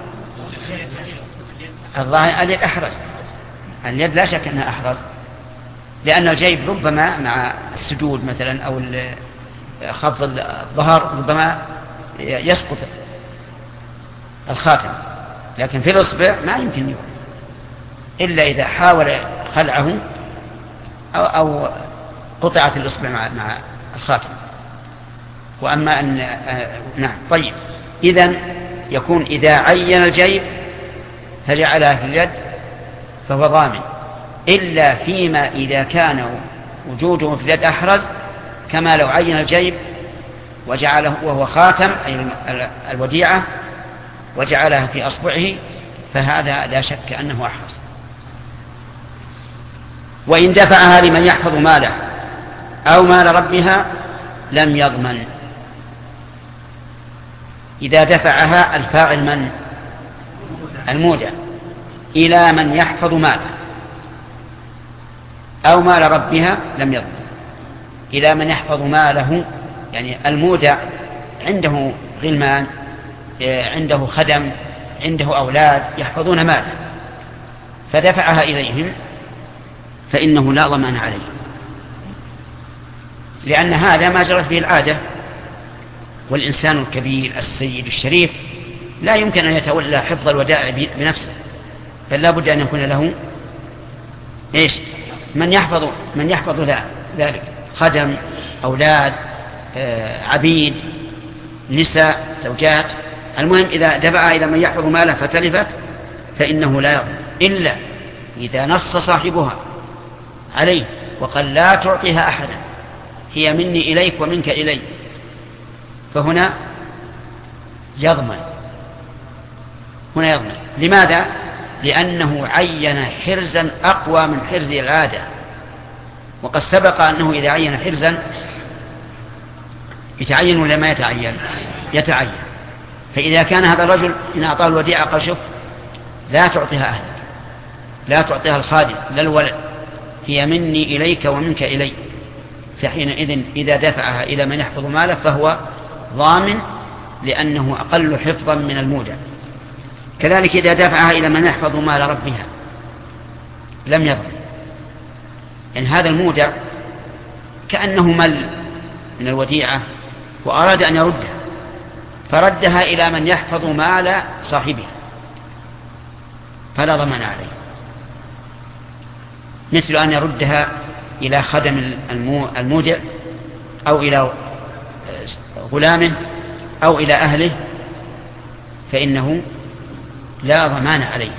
A: الظاهر اليد أحرز، اليد لا شك أنها أحرز، لأن الجيب ربما مع السجود مثلا أو خفض الظهر ربما يسقط الخاتم، لكن في الإصبع ما يمكن يكون إلا إذا حاول خلعه أو قطعت الإصبع مع الخاتم. وأما أن نعم. طيب، إذن يكون إذا عين الجيب فجعلها في اليد فهو ضامن، إلا فيما إذا كان وجوده في اليد أحرز، كما لو عين الجيب وجعله وهو خاتم أي الوديعة وجعلها في أصبعه فهذا لا شك أنه أحرز. وإن دفعها لمن يحفظ ماله أو مال ربها لم يضمن. إذا دفعها الفاعل من؟ المودع إلى من يحفظ ماله أو مال ربها لم يضمن. إلى من يحفظ ماله يعني المودع عنده غلمان، عنده خدم، عنده أولاد يحفظون ماله، فدفعها إليهم فإنه لا ضمان عليه، لأن هذا ما جرت به العادة، والإنسان الكبير السيد الشريف لا يمكن أن يتولى حفظ الودائع بنفسه، بل لا بد أن يكون له من يحفظ ذلك، خدم، أولاد، عبيد، نساء، زوجات. المهم إذا دفعها إلى من يحفظ ماله فتلفت فإنه لا يضمن إلا إذا نص صاحبها عليه وقال لا تعطيها أحدا، هي مني إليك ومنك إلي، فهنا يضمن. لماذا؟ لأنه عين حرزا أقوى من حرز العادة، وقد سبق أنه إذا عين حرزا يتعين ولا ما يتعين. فإذا كان هذا الرجل إن أعطاه الوديعة قال شوف لا تعطيها أهلك، لا تعطيها الخادم لا الولد، هي مني إليك ومنك إلي، فحينئذ إذا دفعها إلى من يحفظ ماله فهو ضامن، لأنه أقل حفظا من المودع. كذلك إذا دفعها إلى من يحفظ مال ربها لم يضمن، إن هذا المودع كأنه مل من الوديعة وأراد أن يردها فردها إلى من يحفظ مال صاحبها فلا ضمان عليه، مثل أن يردها إلى خدم المودع أو إلى غلامه أو إلى أهله فإنه لا ضمان عليه،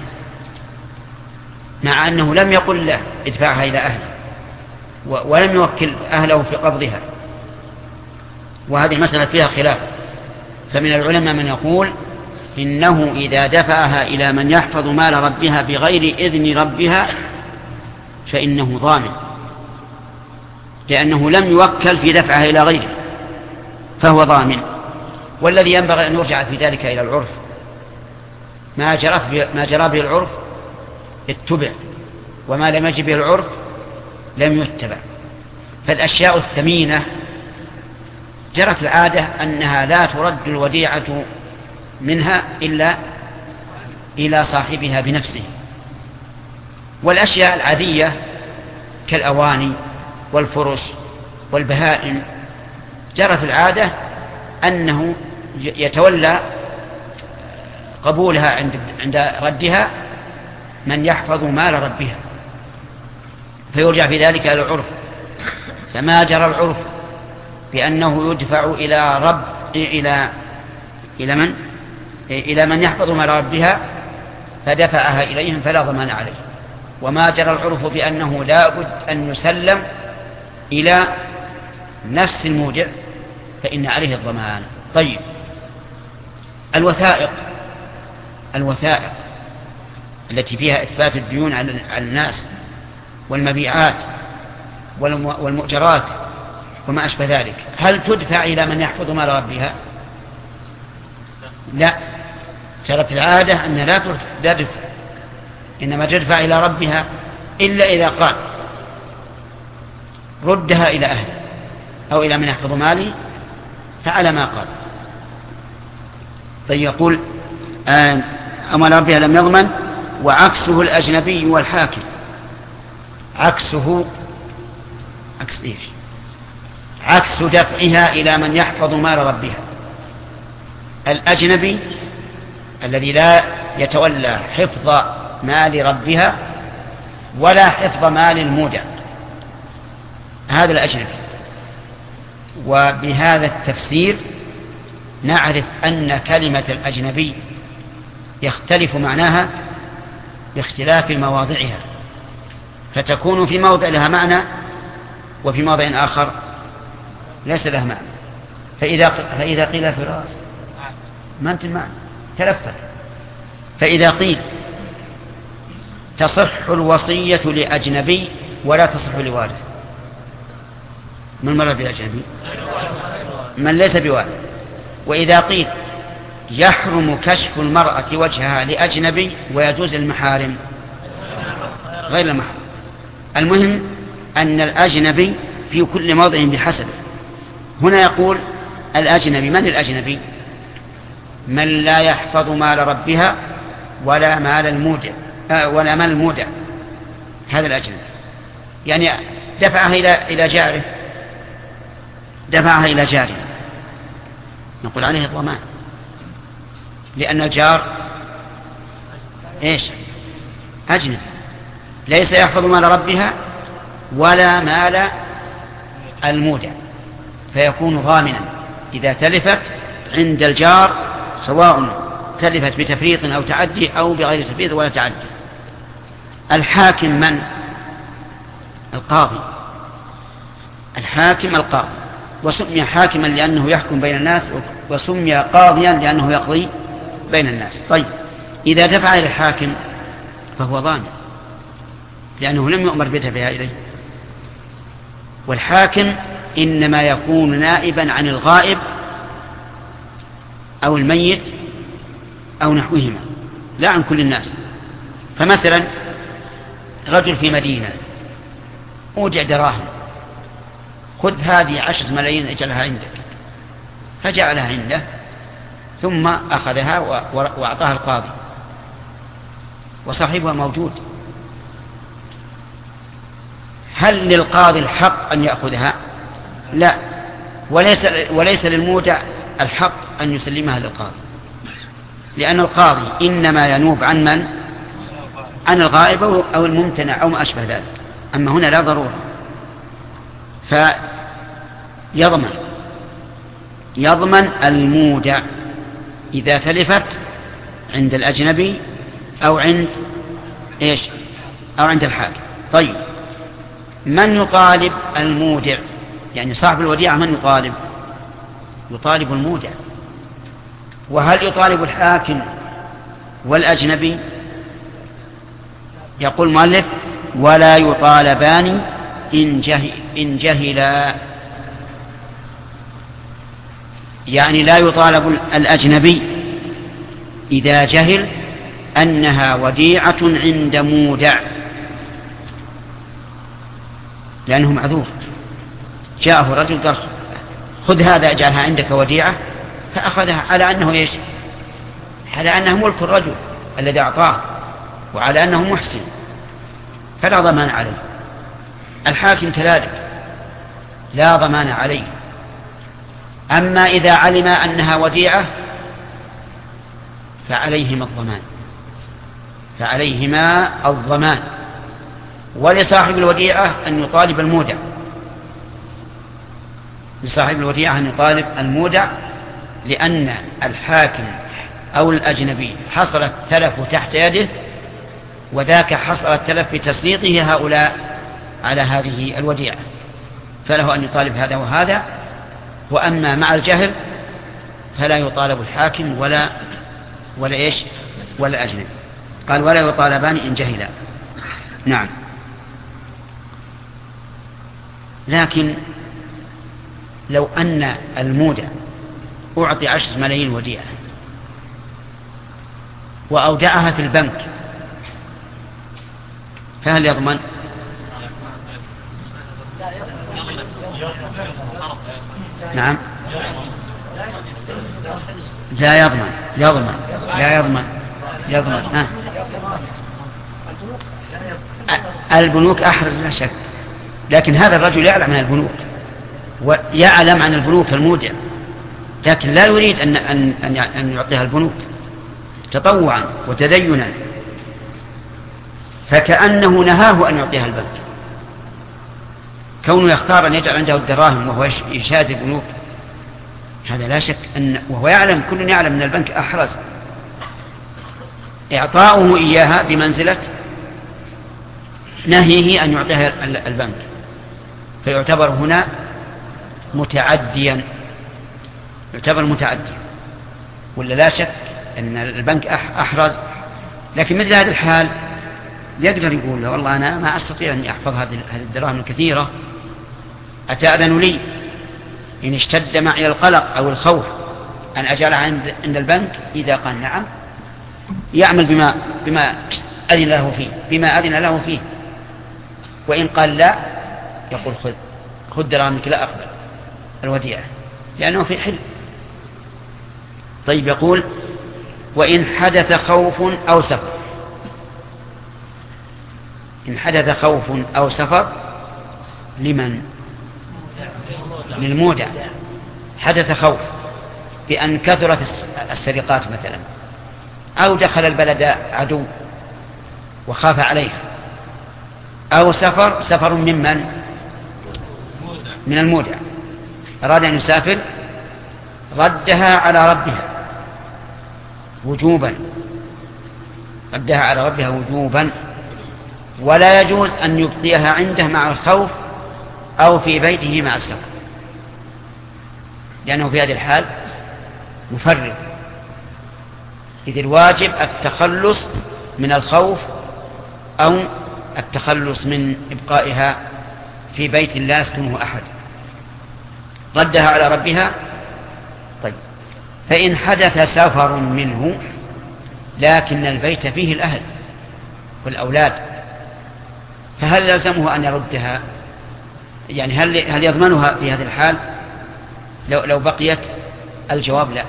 A: مع أنه لم يقل له ادفعها إلى أهله ولم يوكل أهله في قبضها. وهذه مسألة فيها خلاف، فمن العلماء من يقول إنه إذا دفعها إلى من يحفظ مال ربها بغير إذن ربها فإنه ضامن، لأنه لم يوكل في دفعها إلى غيره فهو ضامن. والذي ينبغي أن يرجع في ذلك إلى العرف، ما جرى به العرف اتبع، وما لم يجب به العرف لم يتبع. فالأشياء الثمينة جرت العادة أنها لا ترد الوديعة منها إلا إلى صاحبها بنفسه، والأشياء العادية كالأواني والفرش والبهائم جرت العادة أنه يتولى قبولها عند ردها من يحفظ مال ربها، فيرجع في ذلك إلى العرف. فما جرى العرف بأنه يدفع إلى من يحفظ مال ربها فدفعها إليهم فلا ضمان عليه، وما جرى العرف بأنه لا بد أن يسلم إلى نفس المودع فإن عليه الضمان. طيب، الوثائق التي فيها إثبات الديون على الناس والمبيعات والمؤجرات وما أشبه ذلك، هل تدفع إلى من يحفظ مال ربها؟ لا، جرت العادة أن لا تدفع، إنما تدفع إلى ربها إلا إذا قال ردها إلى أهله أو إلى من يحفظ مالي فعلى ما قال. طيب، يقول أمال ربها لم يضمن. وعكسه الأجنبي والحاكم. عكسه عكس إيش؟ عكس دفعها إلى من يحفظ مال ربها. الأجنبي الذي لا يتولى حفظ مال ربها ولا حفظ مال المودع، هذا الأجنبي. وبهذا التفسير نعرف أن كلمة الأجنبي يختلف معناها باختلاف مواضعها، فتكون في موضع لها معنى وفي موضع آخر ليس لها معنى. فإذا قيل فراس ما أنت المعنى تلفت. فإذا قيل تصح الوصية لأجنبي ولا تصح لوارث، من المراد بالأجنبي؟ من ليس بوارث. وإذا قيل يحرم كشف المرأة وجهها لأجنبي ويجوز المحارم غير المحرم. المهم أن الأجنبي في كل موضع بحسبه. هنا يقول الأجنبي، من الأجنبي؟ من لا يحفظ مال ربها ولا مال المودع، هذا الأجنبي. يعني دفعها إلى جاره، دفعها إلى جاره، نقول عليه الضمان، لأن الجار إيش؟ أجنبي، ليس يحفظ مال ربها ولا مال المودع، فيكون ضامنا إذا تلفت عند الجار، سواء تلفت بتفريط أو تعدي أو بغير تفريط ولا تعدي. الحاكم من؟ القاضي. الحاكم القاضي، وسمي حاكما لأنه يحكم بين الناس، وسمي قاضيا لأنه يقضي بين الناس. طيب، إذا دفع إلى الحاكم فهو ضامن لأنه لم يؤمر بدفعها إليه. والحاكم إنما يكون نائبا عن الغائب أو الميت أو نحوهما، لا عن كل الناس. فمثلا رجل في مدينة أودع دراهم، خذ هذه 10 ملايين اجعلها عندك، فجعلها عنده ثم أخذها وأعطاها القاضي وصاحبها موجود. هل للقاضي الحق أن يأخذها؟ لا، وليس للمودع الحق أن يسلمها للقاضي، لأن القاضي إنما ينوب عن من؟ عن الغائب أو الممتنع أو ما أشبه ذلك. أما هنا لا ضرورة، يضمن المودع إذا تلفت عند الأجنبي أو عند إيش؟ أو عند الحاكم. طيب، من يطالب المودع؟ يعني صاحب الوديعة من يطالب؟ يطالب المودع. وهل يطالب الحاكم والأجنبي؟ يقول المؤلف: ولا يطالبان إن جهلا. يعني لا يطالب الأجنبي إذا جهل أنها وديعة عند مودع، لأنه معذور. جاءه رجل قال: خذ هذا اجعلها عندك وديعة، فأخذها على أنه إيش؟ على أنه ملك الرجل الذي أعطاه، وعلى أنه محسن، فلا ضمان عليه. الحاكم كذلك لا ضمان عليه. أما إذا علم أنها وديعة فعليهما الضمان. ولصاحب الوديعة أن يطالب المودع، لأن الحاكم أو الأجنبي حصل التلف تحت يده، وذاك حصل التلف بتسليطه هؤلاء على هذه الوديعة، فله أن يطالب هذا وهذا. وأما مع الجهل فلا يطالب الحاكم ولا إيش ولا أجنبي. قال: ولا يطالبان إن جهلا. نعم. لكن لو أن المودع أعطي 10 ملايين وديعة وأودعها في البنك، فهل يضمن؟ نعم، لا يضمن. البنوك أحرز لا شك، لكن هذا الرجل يعلم عن البنوك ويعلم عن البنوك المودع، لكن لا يريد أن يعطيها البنوك تطوعا وتدينا، فكأنه نهاه أن يعطيها البنك. كونه يختار أن يجعل عنده الدراهم وهو يشاهد البنوك، هذا لا شك وهو يعلم، كل يعلم أن البنك أحرز. إعطاؤه إياها بمنزلة نهيه أن يعطيها البنك، فيعتبر هنا متعديا، ولا لا شك أن البنك أحرز. لكن مثل هذا الحال يقدر يقول له: والله أنا ما أستطيع أن أحفظ هذه الدراهم الكثيرة، أتأذن لي إن اشتد معي القلق أو الخوف أن أجعلها عند البنك؟ إذا قال نعم، يعمل بما أذن له فيه. وإن قال لا، يقول: خذ دراهمك، لا أقبل الوديعة، لأنه في حل. طيب، يقول: وإن حدث خوف أو سفر. إن حدث خوف أو سفر لمن؟ للمودع. حدث خوف بأن كثرت السرقات مثلا، أو دخل البلد عدو وخاف عليها، أو سفر من المودع، أراد أن يسافر، ردها على ربها وجوبا، ولا يجوز أن يبقيها عنده مع الخوف أو في بيته مع السفر، لأنه في هذه الحال يفرق. إذ الواجب التخلص من الخوف أو التخلص من إبقائها في بيت لا يسكنه أحد. ردها على ربها. طيب، فإن حدث سفر منه لكن البيت فيه الأهل والأولاد، فهل يلزمه أن يردها؟ يعني هل يضمنها في هذه الحال لو بقيت؟ الجواب لا،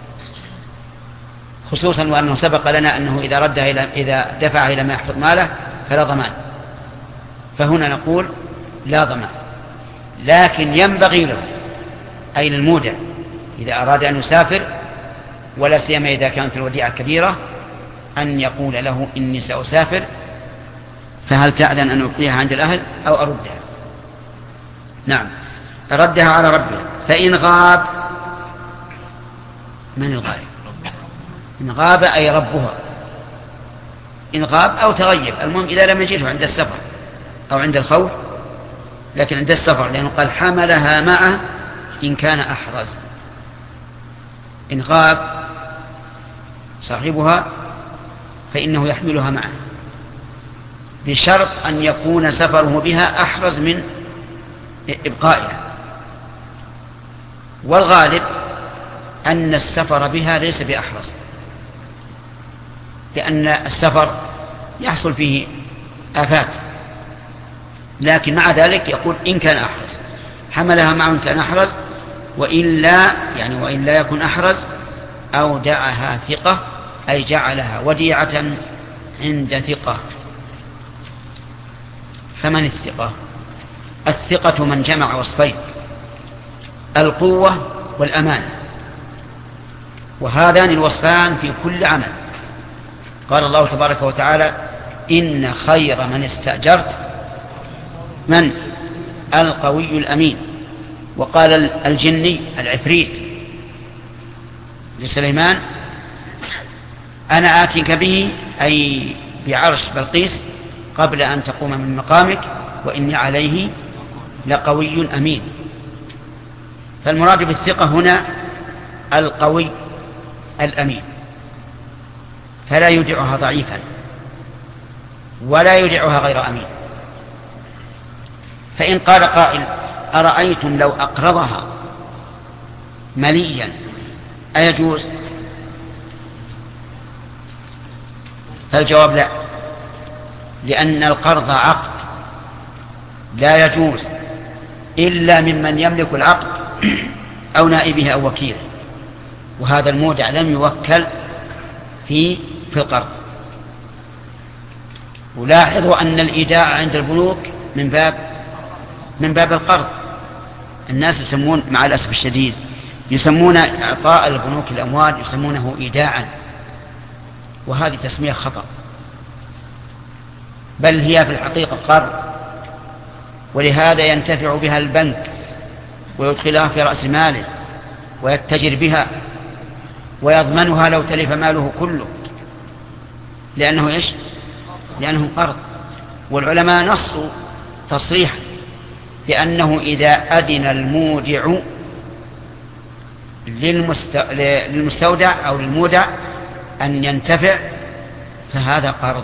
A: خصوصا وأنه سبق لنا أنه إذا دفع إلى ما يحفظ ماله فلا ضمان. فهنا نقول لا ضمان، لكن ينبغي له أي للمودع إذا أراد أن يسافر، ولا سيما إذا كانت الوديعة كبيرة، أن يقول له إني سأسافر فهل تأذن أن أبقيها عند الأهل أو أردها؟ نعم، ردها على ربه. فإن غاب، من الغائب؟ إن غاب أي ربها، إن غاب أو تغيب، المهم إذا لم يجده عند السفر أو عند الخوف، لكن عند السفر لأنه قال حملها معه إن كان أحرز. إن غاب صاحبها فإنه يحملها معه بشرط أن يكون سفره بها أحرز من إبقائها، والغالب أن السفر بها ليس بأحرز، لأن السفر يحصل فيه آفات، لكن مع ذلك يقول إن كان أحرز، حملها معه إن كان أحرز، وإلا يكن أحرز أودعها ثقة، أي جعلها وديعة عند ثقة. فمن الثقة؟ الثقة من جمع وصفين: القوة والأمان، وهذان الوصفان في كل عمل. قال الله تبارك وتعالى: إن خير من استأجرت من؟ القوي الأمين. وقال الجني العفريت لسليمان: أنا آتيك به، أي بعرش بلقيس، قبل أن تقوم من مقامك، وإني عليه لقوي أمين. فالمراد بالثقة هنا القوي الأمين، فلا يودعها ضعيفا ولا يودعها غير أمين. فإن قال قائل: أرأيتم لو أقرضها مليا أيجوز؟ فالجواب لا، لأن القرض عقد لا يجوز إلا ممن يملك العقد أو نائبه أو وكيله، وهذا المودع لم يوكل في القرض. ولاحظوا أن الإيداع عند البنوك من باب القرض. الناس يسمون مع الأسف الشديد يسمون إعطاء البنوك الأموال يسمونه إيداعا، وهذه تسمية خطأ، بل هي في الحقيقة قرض، ولهذا ينتفع بها البنك ويدخلها في رأس ماله ويتجر بها ويضمنها لو تلف ماله كله، لأنه قرض. والعلماء نصوا تصريحا بأنه إذا أذن المودع للمستودع أو للمودع أن ينتفع فهذا قرض،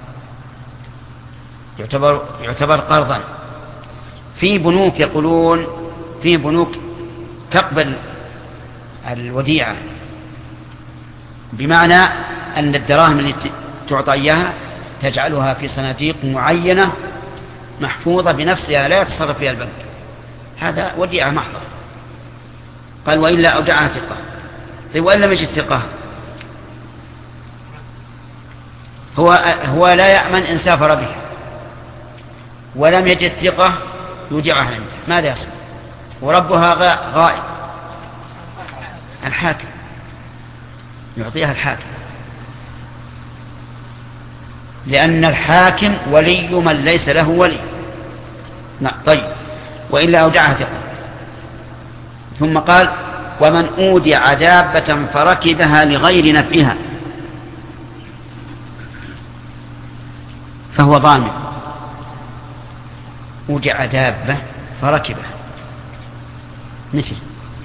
A: يعتبر قرضا. في بنوك يقولون في بنوك تقبل الوديعة، بمعنى أن الدراهم التي تعطى إياها تجعلها في صناديق معينة محفوظة بنفسها لا يتصرف فيها البنك، هذا وديعة محضة. قال: وإلا أودعها ثقة. طيب وإن لم يجد ثقة؟ هو لا يأمن إن سافر بها ولم يجد ثقة يودعها عنده، ماذا يصنع؟ وربها غائب، الحاكم يعطيها الحاكم، لأن الحاكم ولي من ليس له ولي. طيب وإلا أودعها ثقة. ثم قال: ومن أودع دابة فركبها لغير نفعها فهو ضامن. أودع دابة فركبها مثل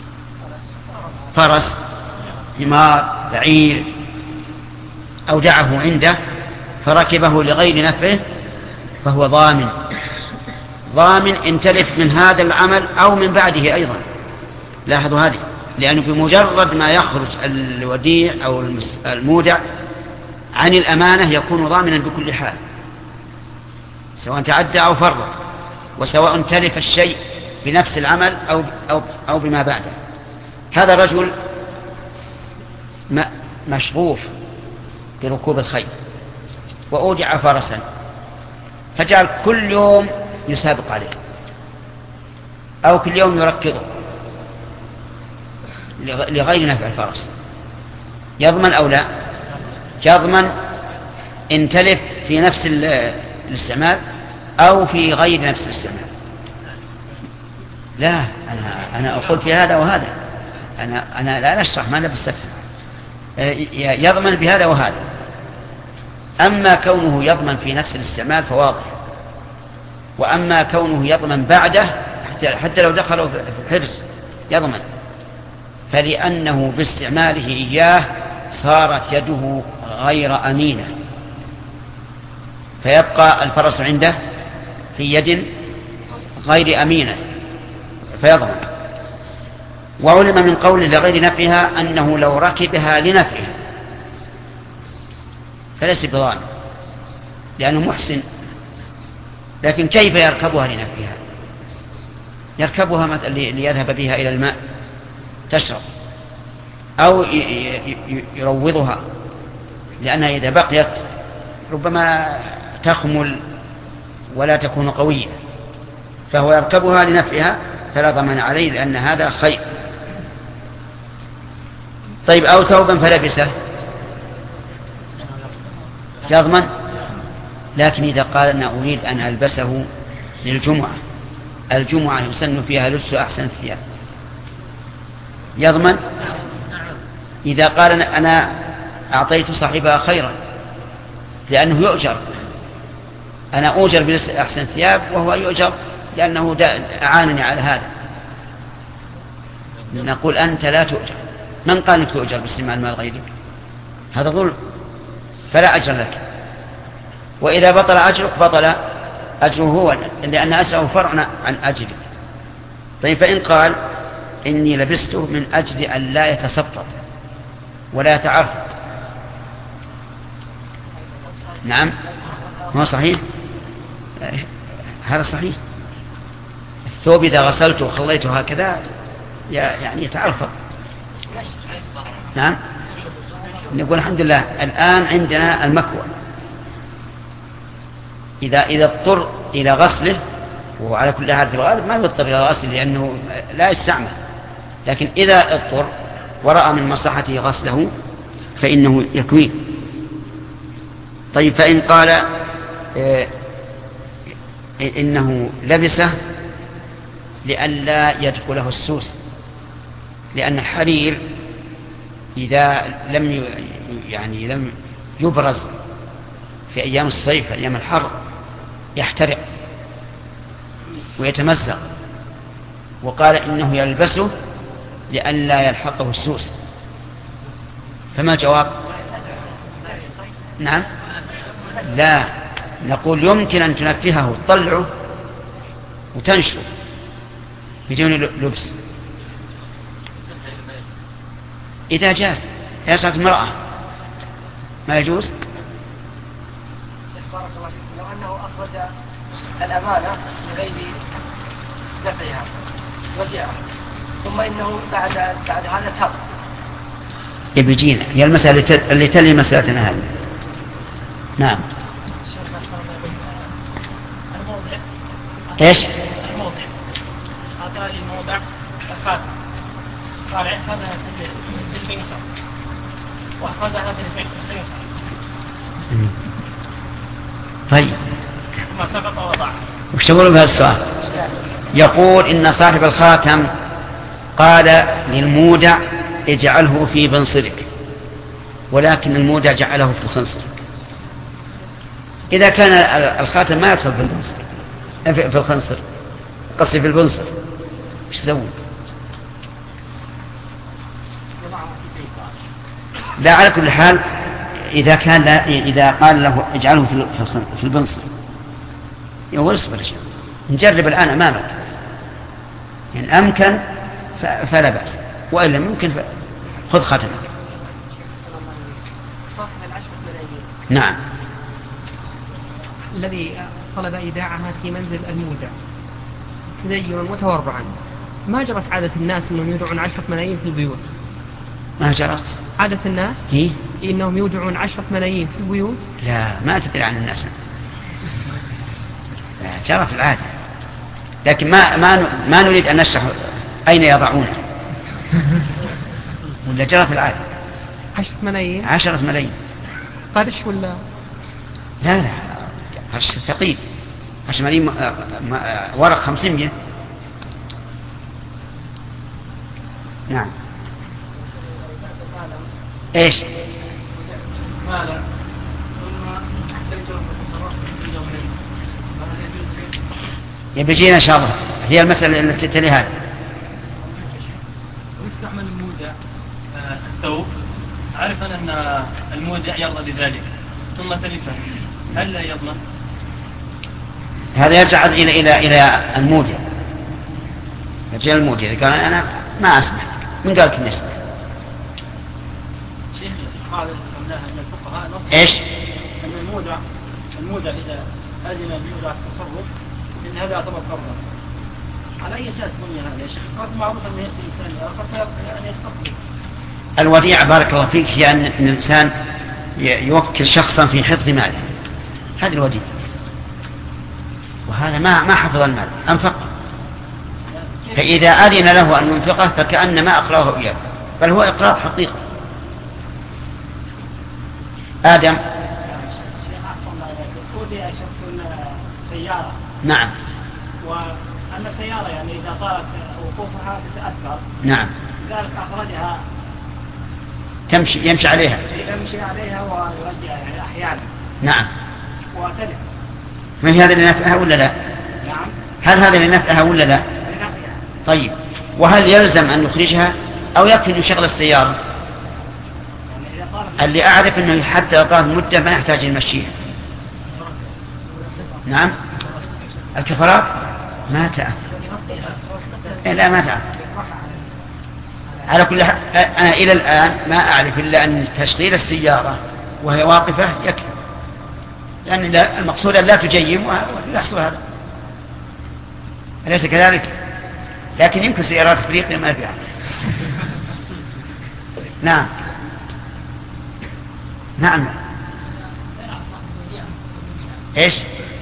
A: فرس، حمار، بعير، أودعه عنده فركبه لغير نفعه فهو ضامن إن تلف من هذا العمل أو من بعده أيضا. لاحظوا هذه، لأنه بمجرد ما يخرج الوديع أو المودع عن الأمانة يكون ضامنا بكل حال، سواء تعدى أو فرط، وسواء تلف الشيء بنفس العمل أو بما بعده. هذا رجل مشغوف بركوب الخيل وأودع فرسا، فجعل كل يوم يسابق عليه أو كل يوم يركضه، لغير نفع الفرس، يضمن أو لا؟ يضمن إن تلف في نفس الاستعمال أو في غير نفس الاستعمال. لا، أنا أقول في هذا وهذا، أنا لا نشرح، ما نبي يضمن بهذا وهذا. أما كونه يضمن في نفس الاستعمال فواضح، وأما كونه يضمن بعده حتى لو دخلوا في الحرز يضمن، فلأنه باستعماله إياه صارت يده غير أمينة، فيبقى الفرس عنده في يد غير أمينة فيضمن. وعلم من قول لغير نفعها أنه لو ركبها لنفعها فليس بضامن لأنه محسن، لكن كيف يركبها لنفعها؟ يركبها مثلا ليذهب بها إلى الماء تشرب، أو يروضها لأنها إذا بقيت ربما تخمل ولا تكون قوية، فهو يركبها لنفعها فلا ضمان عليه لأن هذا خير. طيب، أو ثوبا فلبسه يضمن، لكن إذا قال أنا أريد أن ألبسه للجمعة، الجمعة يسن فيها لبس أحسن الثياب، يضمن. إذا قال أنا أعطيت صاحبها خيرا لأنه يؤجر، أنا أؤجر بلبس أحسن الثياب وهو يؤجر لأنه أعانني على هذا، نقول أنت لا تؤجر. من قال أنك تؤجر باستعمال مال غيرك؟ هذا ظلم، فلا أجر لك. وإذا بطل أجرك بطل أجره هو، لأن أجره فرع عن أجرك. طيب، فإن قال إني لبسته من أجل أن لا يتسبط ولا يتعرض، نعم، ما صحيح؟ هذا صحيح. الثوب إذا غسلته وخليته هكذا يعني يتعرفض. نعم، نقول الحمد لله الآن عندنا المكوى، إذا اضطر إلى غسله، وعلى كل حال في الغالب ما يضطر إلى غسله لأنه لا يستعمل، لكن إذا اضطر ورأى من مصلحته غسله فإنه يكويه. طيب، فإن قال إنه لبسه لئلا يدخله السوس، لأن الحرير إذا لم يبرز في أيام الصيف أيام الحر يحترق ويتمزق، وقال إنه يلبسه لئلا يلحقه السوس، فما الجواب؟ نعم، لا، نقول يمكن أن تنفهه وتطلعه وتنشره بدون لبس إذا جاز. يا صارت المرأة ما يجوز.
F: بارك الله فيكم، لو أنه أخرج الأمانة لغير نفعها وديعة، ثم إنه بعد هذا تاب.
A: يبيجينا هي المسألة اللي تلي مسألتنا هذه. نعم. ايش؟
C: الموضع هذا الموضع الخاتم قال احفظها بالفينسر واحفظها بالفينسر.
A: طيب،
C: ما سقط وضع.
A: وش تقولون بهذا السؤال؟ يقول إن صاحب الخاتم قال للمودع اجعله في بنصرك، ولكن المودع جعله في الخنصر. إذا كان الخاتم ما يدخل في البنصر في الخنصر، قصدي في البنصر، ايش تسوي؟ لا، على كل حال إذا قال له اجعله في البنصر يقول اصبر يا شيخ نجرب الآن أمامك، إن أمكن فلا بأس، وإن لم يمكن خذ خاتمك. نعم.
B: الذي طلب إيداعها في منزل المودع تدينا وتورعا، ما جرت عادة الناس أنهم يودعون 10 ملايين في البيوت؟
A: ما جرت
B: عادة الناس
A: هي
B: إنهم يودعون 10 ملايين في البيوت؟
A: لا، ما تدري عن الناس، جرت العادة، لكن ما نريد أن نشرح أين يضعونه. ولا جرت العادة
B: 10 ملايين
A: 10 ملايين
B: قرش ولا
A: لا قرش ثقيل 10 ملايين ورق 500. نعم ايش
C: مالا ثم احتجت بالتصرف في يومين
A: يبيجينا ان شاء الله. هي المسألة التي تلي هذا.
C: ويستعمل المودع الثوب عارفا ان المودع يرضى بذلك ثم تلفه هل لا يضمن؟
A: هذا يرجع الى المودع. يرجع المودع اذا قال انا ما اسمح من قال لك نسمح.
C: شيخ قال قبلها ان الفقهاء نص
A: ايش؟
C: ان المودع اذا اذن بمودع التصرف ان هذا يعتبر فرضا. على اي اساس بني هذا يا شيخ؟ قال معروف ان ياتي الانسان اخر يعني يستقبل.
A: الوديعة بارك الله فيك هي ان الانسان يوكل شخصا في حفظ ماله. هذه الوديعة. وهذا ما حفظ المال انفق. فاذا اذن له ان ينفقه فكأنما اقراه اياه بل هو اقراض حقيقي. آدم
C: يقول شخص سيارة
A: نعم
C: وأن السيارة يعني إذا طالت وقوفها تتأثر
A: نعم
C: لذلك أخرجها
A: يمشي عليها
C: ويرجع يعني أحيانا
A: نعم
C: وتلف.
A: ما هي هذا لنفعها ولا لا؟
C: نعم
A: هل هذا لنفعها ولا لا؟ طيب وهل يلزم أن نخرجها أو يكفي أن يشغل السيارة؟ اللي أعرف أنه حتى طال مدة ما يحتاج المشيها. نعم الكفرات ما تأثر. لا ما تأثر. على كل حال أنا إلى الآن ما أعرف إلا أن تشغيل السيارة وهي واقفة يكفي لأن المقصود أن لا تجيم ويحصل هذا أليس كذلك؟ لكن يمكن سيارات أفريقيا ما فيها. نعم نعم ايش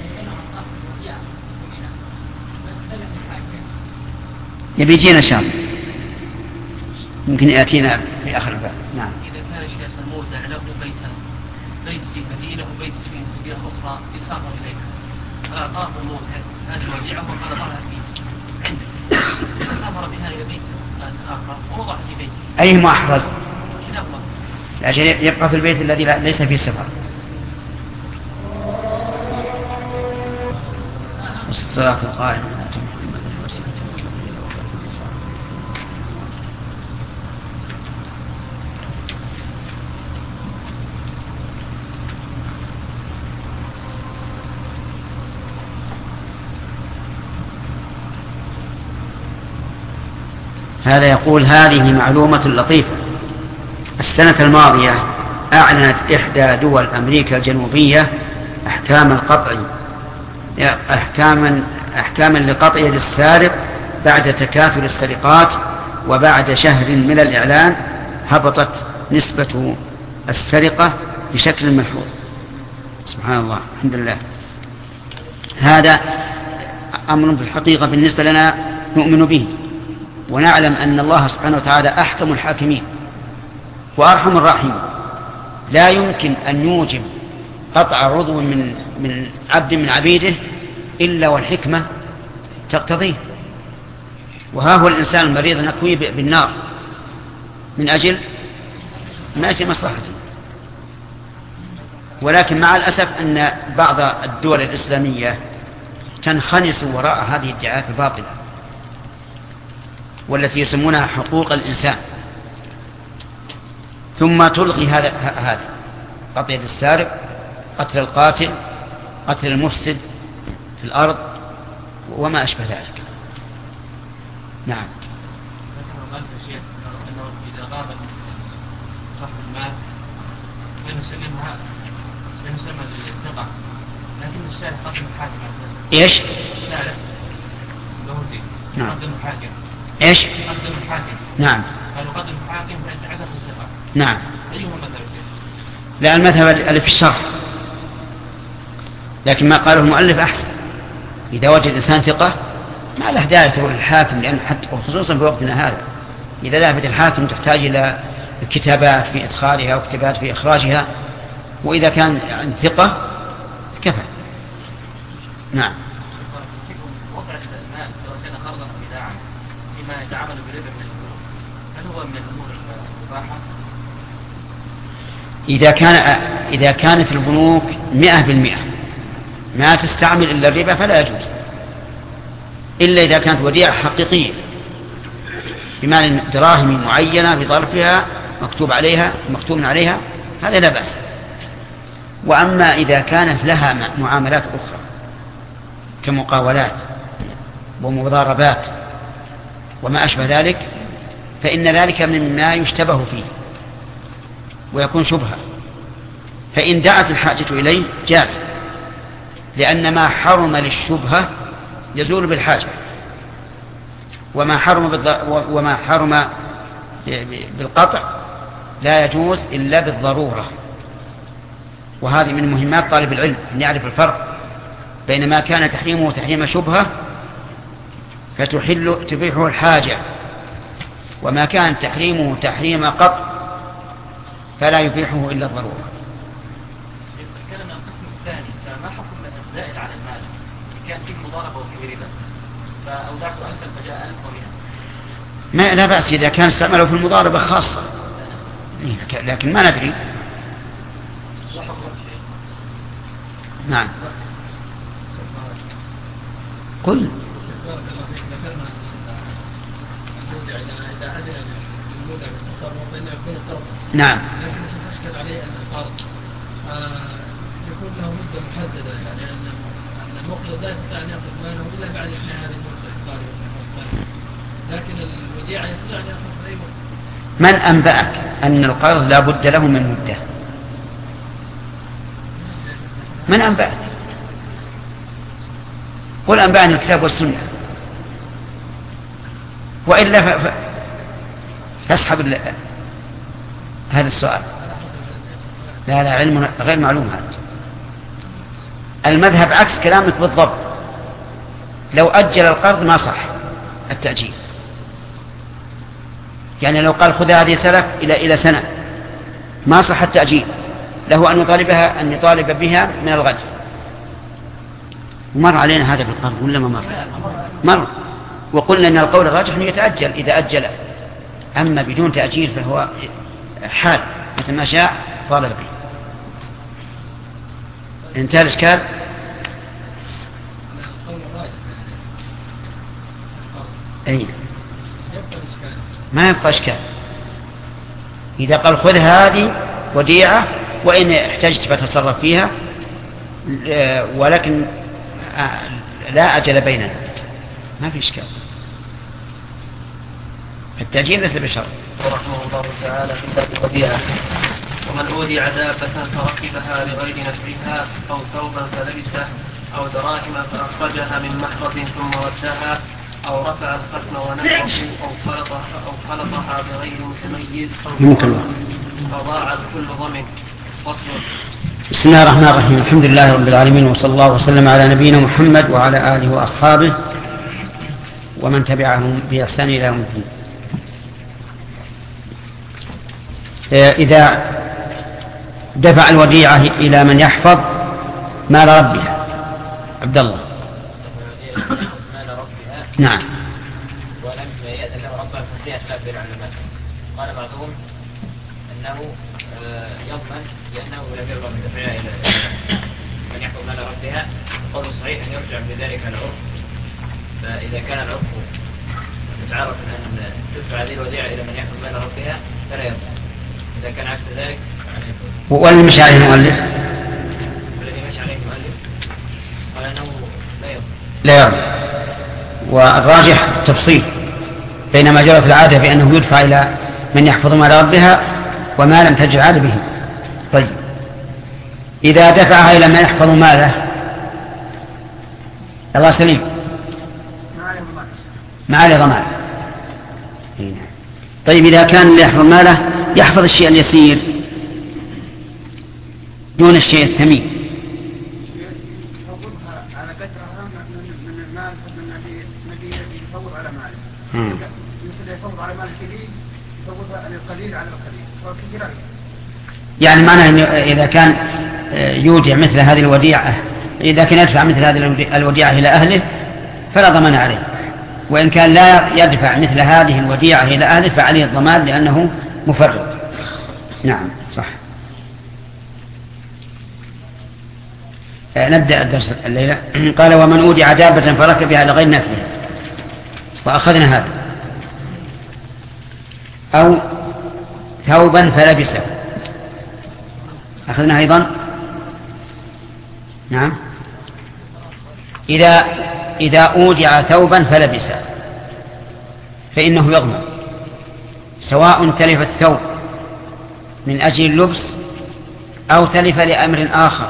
A: يبي يجينا ان شاء الله يمكن ياتينا في اخر الباب. نعم
C: اذا كان شيخ المودع له بيت في مدينه وبيت في مدينه اخرى يسافر اليها اعطاه المودع هذه وديعه وقرضها فيه عنده سافر بها الى بيت اخر ووضع في بيته
A: ايهما احرز؟
C: كلاهما
A: عشان يبقى في البيت الذي ليس فيه سفر. والصلاة القائمة هذا يقول هذه معلومة لطيفة. السنة الماضية أعلنت إحدى دول أمريكا الجنوبية أحكاما لقطع يد السارق بعد تكاثر السرقات، وبعد شهر من الإعلان هبطت نسبة السرقة بشكل ملحوظ. سبحان الله الحمد لله. هذا أمر في الحقيقة بالنسبة لنا نؤمن به ونعلم أن الله سبحانه وتعالى أحكم الحاكمين وأرحم الراحمين. لا يمكن أن يوجب قطع عضو من عبد من عبيده إلا والحكمة تقتضيه. وها هو الإنسان المريض نكويه بالنار من أجل مصلحته. ولكن مع الأسف أن بعض الدول الإسلامية تنخنس وراء هذه الادعاءات الباطلة والتي يسمونها حقوق الإنسان، ثم تلغي هذا قطع يد السارق، قتل القاتل، قتل المفسد في الأرض وما أشبه ذلك. نعم.
C: إذا غاب صاحب المال فنسلمها سنسمى للقطع، لكن الشارع قدم الحاكم.
A: إيش؟
C: الشارع
A: نعم.
C: قدم الحاكم.
A: إيش؟
C: قدم الحاكم.
A: نعم.
C: قالوا قدم الحاكم فيتعذر في القطع.
A: نعم.
C: أيهما مذهب الشيخ؟
A: لا المذهب اللي في الشرح، لكن ما قاله المؤلف أحسن. إذا وجد إنسان ثقة ما له داعي تروح للحاكم، لأن حتى خصوصا في وقتنا هذا إذا ذهبت الحاكم تحتاج إلى كتابات في إدخالها وكتابات في إخراجها، وإذا كان عن ثقة كفى. نعم.
C: وقع المال سواء كان قرضا أو إيداعا فيما يتعامل بالربا من الأمور، هل هو من الأمور المباحة؟
A: إذا كانت البنوك 100% ما تستعمل إلا الربا فلا يجوز، إلا إذا كانت وديعة حقيقية بمعنى دراهم معينة بظرفها مكتوب عليها هذا لا بأس. وأما إذا كانت لها معاملات أخرى كمقاولات ومضاربات وما أشبه ذلك فإن ذلك مما يشتبه فيه ويكون شبهة، فإن دعت الحاجة إليه جاز، لأن ما حرم للشبهة يزول بالحاجة، وما حرم بالقطع لا يجوز إلا بالضرورة. وهذه من مهمات طالب العلم أن يعرف الفرق بين ما كان تحريمه تحريم شبهة فتبيحه الحاجة، وما كان تحريمه تحريم قطع فلا يبيحه إلا الضرورة.
C: الكلام عن القسم الثاني، فما حكم الزائد على المال؟ كان فيه مضاربة وفيه ربا فأودعت ألفا فجاء 1000 ومئة،
A: ما لا بأس إذا كان استعمله في المضاربة خاصة، لكن ما ندري. نعم. قل. نعم.
G: لكن أشكل عليه أن القرض يكون له مدة محددة، يعني أن المقرض لا يستطيع أن يأخذ ماله إلا بعد إحياء هذه المدة، لكن الوديعة يستطيع أن يأخذ أي مدة.
A: من أنبأك أن القرض لا بد له من مدة؟ من أنبأك؟ قل أنبأني الكتاب والسنة، وإلا فاسحب هذا السؤال. لا علم غير معلوم هذا. المذهب عكس كلامك بالضبط، لو أجل القرض ما صح التأجيل، يعني لو قال خذ هذه سلف إلى سنة ما صح التأجيل، له أن يطالب بها من الغد. مر علينا هذا بالقرض ولا ما مر؟ وقلنا أن القول الراجح أنه يتأجل إذا أجل، أما بدون تأجيل فهو حال مثل ما شاء طالب به. انتهى الإشكال. أي ما يبقى إشكال. إذا قال خذ هذه وديعة وإن احتجت فتصرف فيها، ولكن لا أجل بيننا، ما في إشكال. التأجيل ليس بشرط.
C: رحمه الله تعالى في باب الوديعة: ومن أودع دابة فركبها لغير نفعها أو ثوبا فلبسه أو دراهم فأخرجها من محرز ثم ردها أو رفع الختم ونحوه أو خلطها بغير متميز فضاع كل ضمن.
A: بسم الله الرحمن الرحيم. الحمد لله رب العالمين، وصلى الله وسلم على نبينا محمد وعلى آله وأصحابه ومن تبعهم بإحسان إلى يوم الدين. إذا دفع الوديعة إلى من يحفظ مال ربها. عبد الله.
D: مال ربها.
A: نعم.
D: ولم يأذن له ربها ففيها خلاف بين العلماء. قال بعضهم أنه يضمن لأنه لم يرغب من دفعها إلى من يحفظ مال ربها. القول الصحيح أن يرجع بذلك العرف، فإذا كان العرف متعارف أن تدفع هذه الوديعة إلى من يحفظ مال ربها فلا يضمن. إذا كان عكس ذلك
A: والذي مشى عليه المؤلف
D: قال أنه
A: لا يضمن. والراجح التفصيل بينما جرت العادة بأنه يدفع إلى من يحفظ مال ربها وما لم تجعل به. طيب إذا دفعها إلى من يحفظ ماله الله سليم ما عليه ضمان. طيب إذا كان اللي يحفظ ماله يحفظ الشيء اليسير دون الشيء الثمين،
E: يفوضها على قدرها من المال من الذي يفوض على ماله. مثل يفوض على مال كبير القليل على القليل والكثير عليه.
A: يعني معناه أن إذا كان يودع مثل هذه الوديعة، إذا كان يدفع مثل هذه الوديعة إلى أهله فلا ضمان عليه، وإن كان لا يدفع مثل هذه الوديعة إلى أهله فعليه الضمان لأنه مفرط. نعم صح. نبدأ الدرس الليلة. قال ومن أودع دابة فركبها لغير نفعه، وأخذنا هذا. أو ثوبا فلبسه، أخذنا أيضا. نعم. إذا أودع ثوبا فلبسه فإنه يضمن، سواء تلف الثوب من أجل اللبس أو تلف لأمر آخر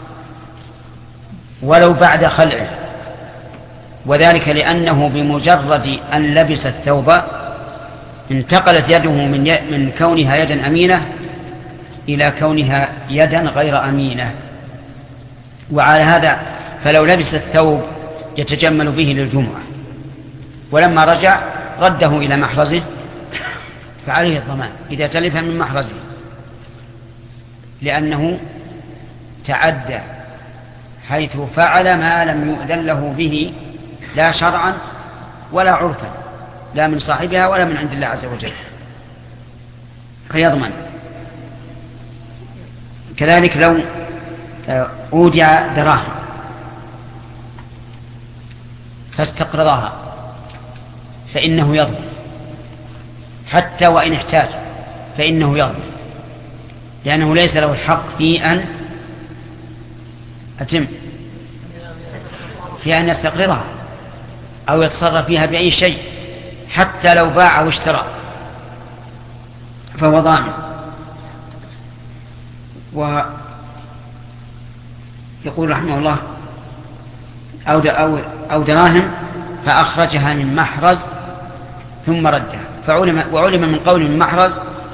A: ولو بعد خلعه، وذلك لأنه بمجرد أن لبس الثوب انتقلت يده من كونها يدا أمينة إلى كونها يدا غير أمينة. وعلى هذا فلو لبس الثوب يتجمل به للجمعة ولما رجع رده إلى محرزه فعليه الضمان إذا تلف من محرزه، لأنه تعدى حيث فعل ما لم يؤذن له به لا شرعا ولا عرفا، لا من صاحبها ولا من عند الله عز وجل، فيضمن. كذلك لو أودع دراهم فاستقرضها فإنه يضمن، حتى وإن احتاج فإنه يضمن، لأنه ليس له الحق في أن يستقرضها أو يتصرف فيها بأي شيء، حتى لو باع واشترى فهو ضامن. ويقول رحمه الله أو دراهم فأخرجها من محرز ثم ردها، وعلم من قول من محرز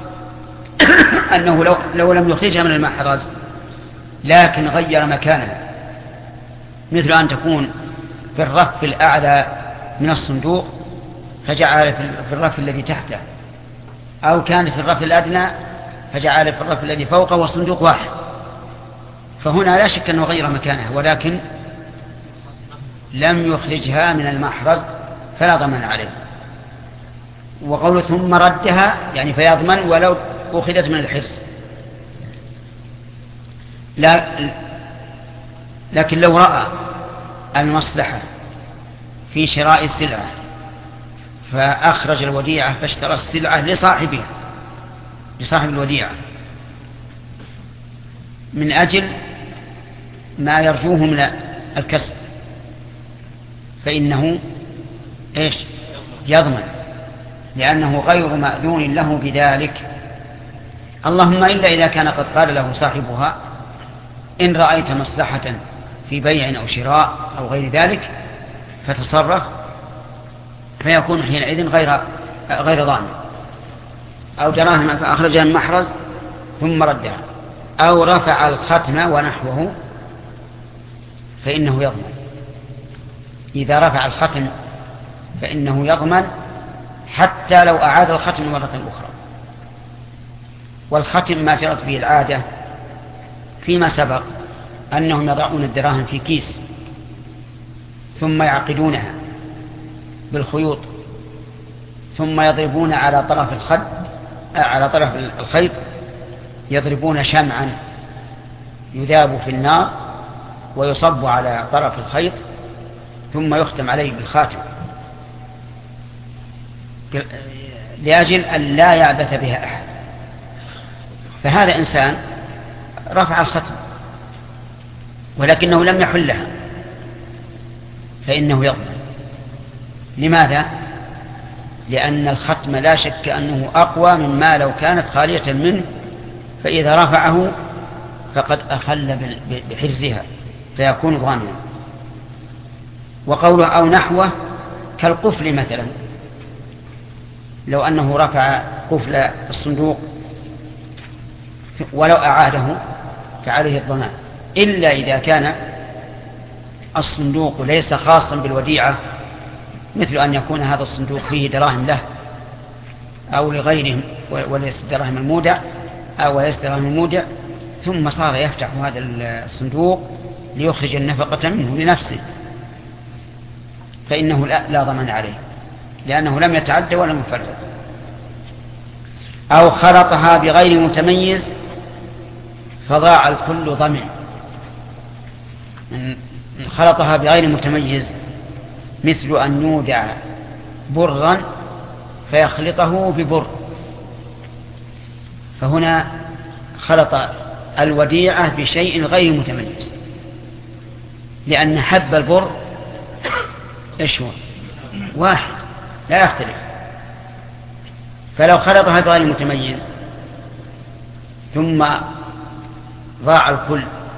A: أنه لو لم يخرجها من المحرز لكن غير مكانها، مثل أن تكون في الرف الأعلى من الصندوق فجعل في الرف الذي تحته، أو كان في الرف الأدنى فجعل في الرف الذي فوقه والصندوق واحد، فهنا لا شك أنه غير مكانها ولكن لم يخرجها من المحرز فلا ضمان عليه. وقوله ثم ردها يعني فيضمن ولو أخذت من الحرز. لكن لو رأى المصلحة في شراء السلعة فأخرج الوديعة فاشترى السلعة لصاحبها، لصاحب الوديعة، من أجل ما يرجوه من الكسب، فإنه يضمن، لأنه غير مأذون له بذلك. اللهم إلا إذا كان قد قال له صاحبها إن رأيت مصلحة في بيع أو شراء أو غير ذلك فتصرف، فيكون حينئذ غير ضامن. أو دراهم فأخرجها من محرز ثم ردها، أو رفع الختم ونحوه فإنه يضمن. إذا رفع الختم فإنه يضمن حتى لو أعاد الختم مرة أخرى. والختم ما جرت به العادة فيما سبق أنهم يضعون الدراهم في كيس ثم يعقدونها بالخيوط ثم يضربون على طرف الخيط يضربون شمعا يذاب في النار ويصب على طرف الخيط ثم يختم عليه بالخاتم لأجل أن لا يعبث بها أحد. فهذا إنسان رفع الختم ولكنه لم يحلها فإنه يضمن. لماذا؟ لأن الختم لا شك أنه أقوى مما لو كانت خالية منه، فإذا رفعه فقد أخل بحرزها فيكون ضامنا. وقوله أو نحوه كالقفل مثلا، لو أنه رفع قفل الصندوق ولو أعاده فعليه الضمان، إلا إذا كان الصندوق ليس خاصا بالوديعة، مثل أن يكون هذا الصندوق فيه دراهم له أو لغيرهم وليست دراهم المودع أو وليست دراهم المودع، ثم صار يفتح هذا الصندوق ليخرج النفقة منه لنفسه، فإنه لا ضمان عليه، لأنه لم يتعد ولم يفرط. أو خلطها بغير متميز فضاع الكل ضمن. خلطها بغير متميز مثل أن يودع برا فيخلطه ببر، فهنا خلط الوديعة بشيء غير متميز، لأن حب البر إيش هو؟ واحد لا يختلف. فلو خلطها بغير متميز ثم ضاع الكل،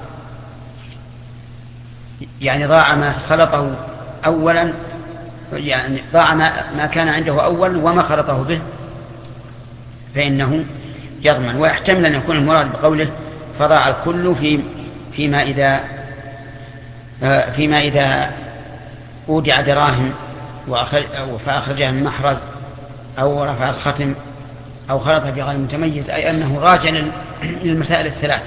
A: يعني ضاع ما خلطه أولا، يعني ضاع ما كان عنده أولا وما خلطه به، فإنه يضمن. ويحتمل أن يكون المراد بقوله فضاع الكل فيما إذا أودع دراهم فأخرجها من محرز أو رفع الختم أو خلطها بغير متميز، أي أنه راجع للمسائل الثلاث.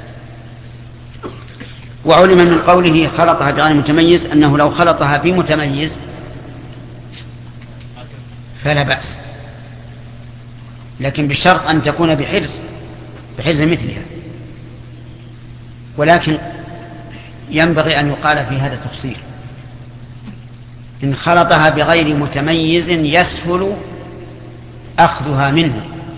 A: وعلم من قوله خلطها بغير متميز أنه لو خلطها بمتميز فلا بأس، لكن بالشرط أن تكون بحرز مثلها. ولكن ينبغي أن يقال في هذا التفصيل: إن خلطها بغير متميز يسهل أخذها منه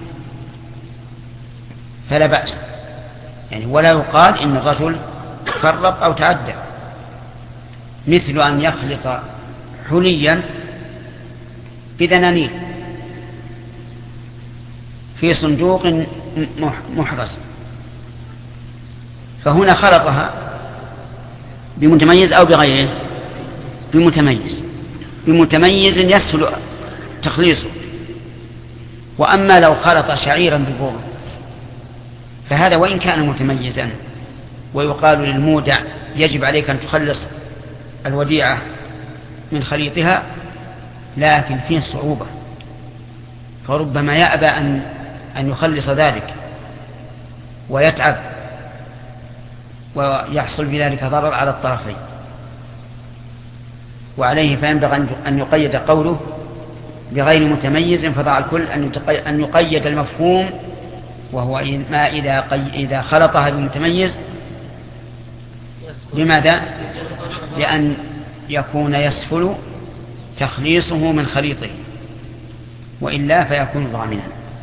A: فلا بأس، يعني ولا يقال إن الرجل فرط أو تعدى، مثل أن يخلط حليا بدنانير في صندوق محرز، فهنا خلطها بمتميز أو بغيره، بمتميز يسهل تخليصه. وأما لو خلط شعيرا ببر فهذا وإن كان متميزا ويقال للمودع يجب عليك أن تخلص الوديعة من خليطها، لكن فيه صعوبة، فربما يأبى أن يخلص ذلك ويتعب ويحصل بذلك ضرر على الطرفين. وعليه فينبغي أن يقيد قوله بغير متميز فضاع الكل، أن يقيد المفهوم، وهو ما إذا خلطها بمتميز. لماذا؟ لأن يكون يسهل تخليصه من خليطه، وإلا فيكون ضامنا.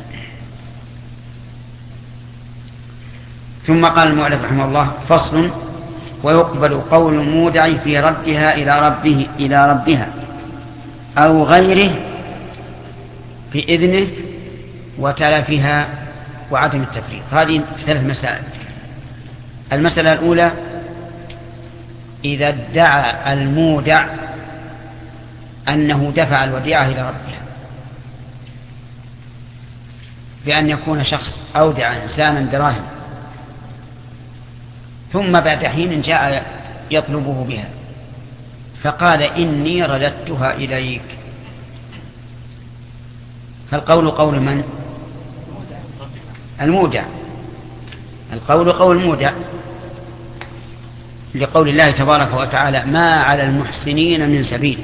A: ثم قال المؤلف رحمه الله: فصل: ويقبل قول المودع في ردها إلى ربها أو غيره بإذنه وتلفها وعدم التفريط. هذه 3 مسائل. المسألة الأولى: إذا ادعى المودع أنه دفع الوديعة إلى ربها، بأن يكون شخص أودع إنسانا دراهم ثم بعد حين جاء يطلبه بها فقال إني رددتها إليك، فالقول قول من؟ المودع. القول قول المودع، لقول الله تبارك وتعالى: ما على المحسنين من سبيل.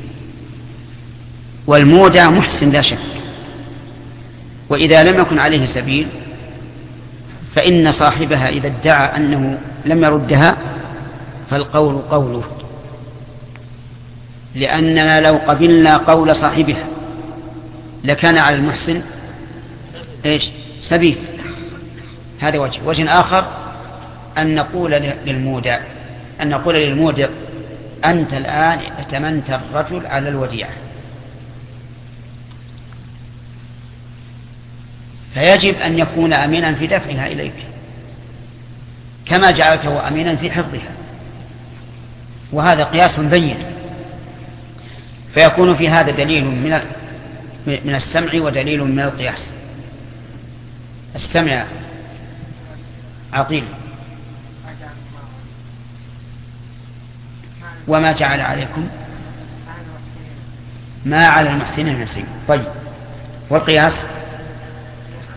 A: والمودع محسن لا شك، وإذا لم يكن عليه سبيل فإن صاحبها إذا ادعى أنه لم يردها فالقول قوله، لأننا لو قبلنا قول صاحبها لكان على المحسن سبيل. هذا وجه آخر أن نقول للمودع أنت الآن ائتمنت الرجل على الوديعة، فيجب أن يكون أمينا في دفعها إليك كما جعلته أمينا في حفظها، وهذا قياس بين، فيكون في هذا دليل من السمع ودليل من القياس. السمع عقيل: وما جعل عليكم ما على المحسنين من سبيل. طيب، والقياس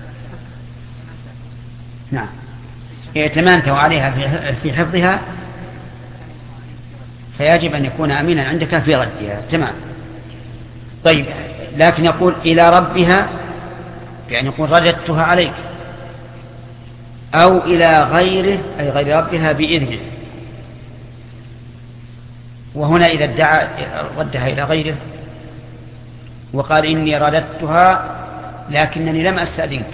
A: نعم، ائتمنته عليها في حفظها فيجب أن يكون أمينا عندك في ردها. تمام. طيب، لكن يقول إلى ربها، يعني يقول رددتها عليك، أو إلى غيره أي غير ربها بإذنه. وهنا إذا ادعى ردها إلى غيره وقال إني رددتها لكنني لم أستأذنك،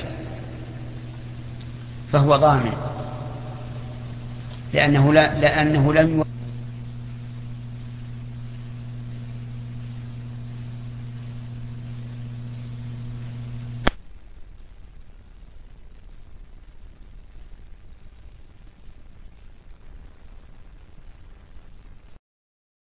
A: فهو ضامن لأنه لم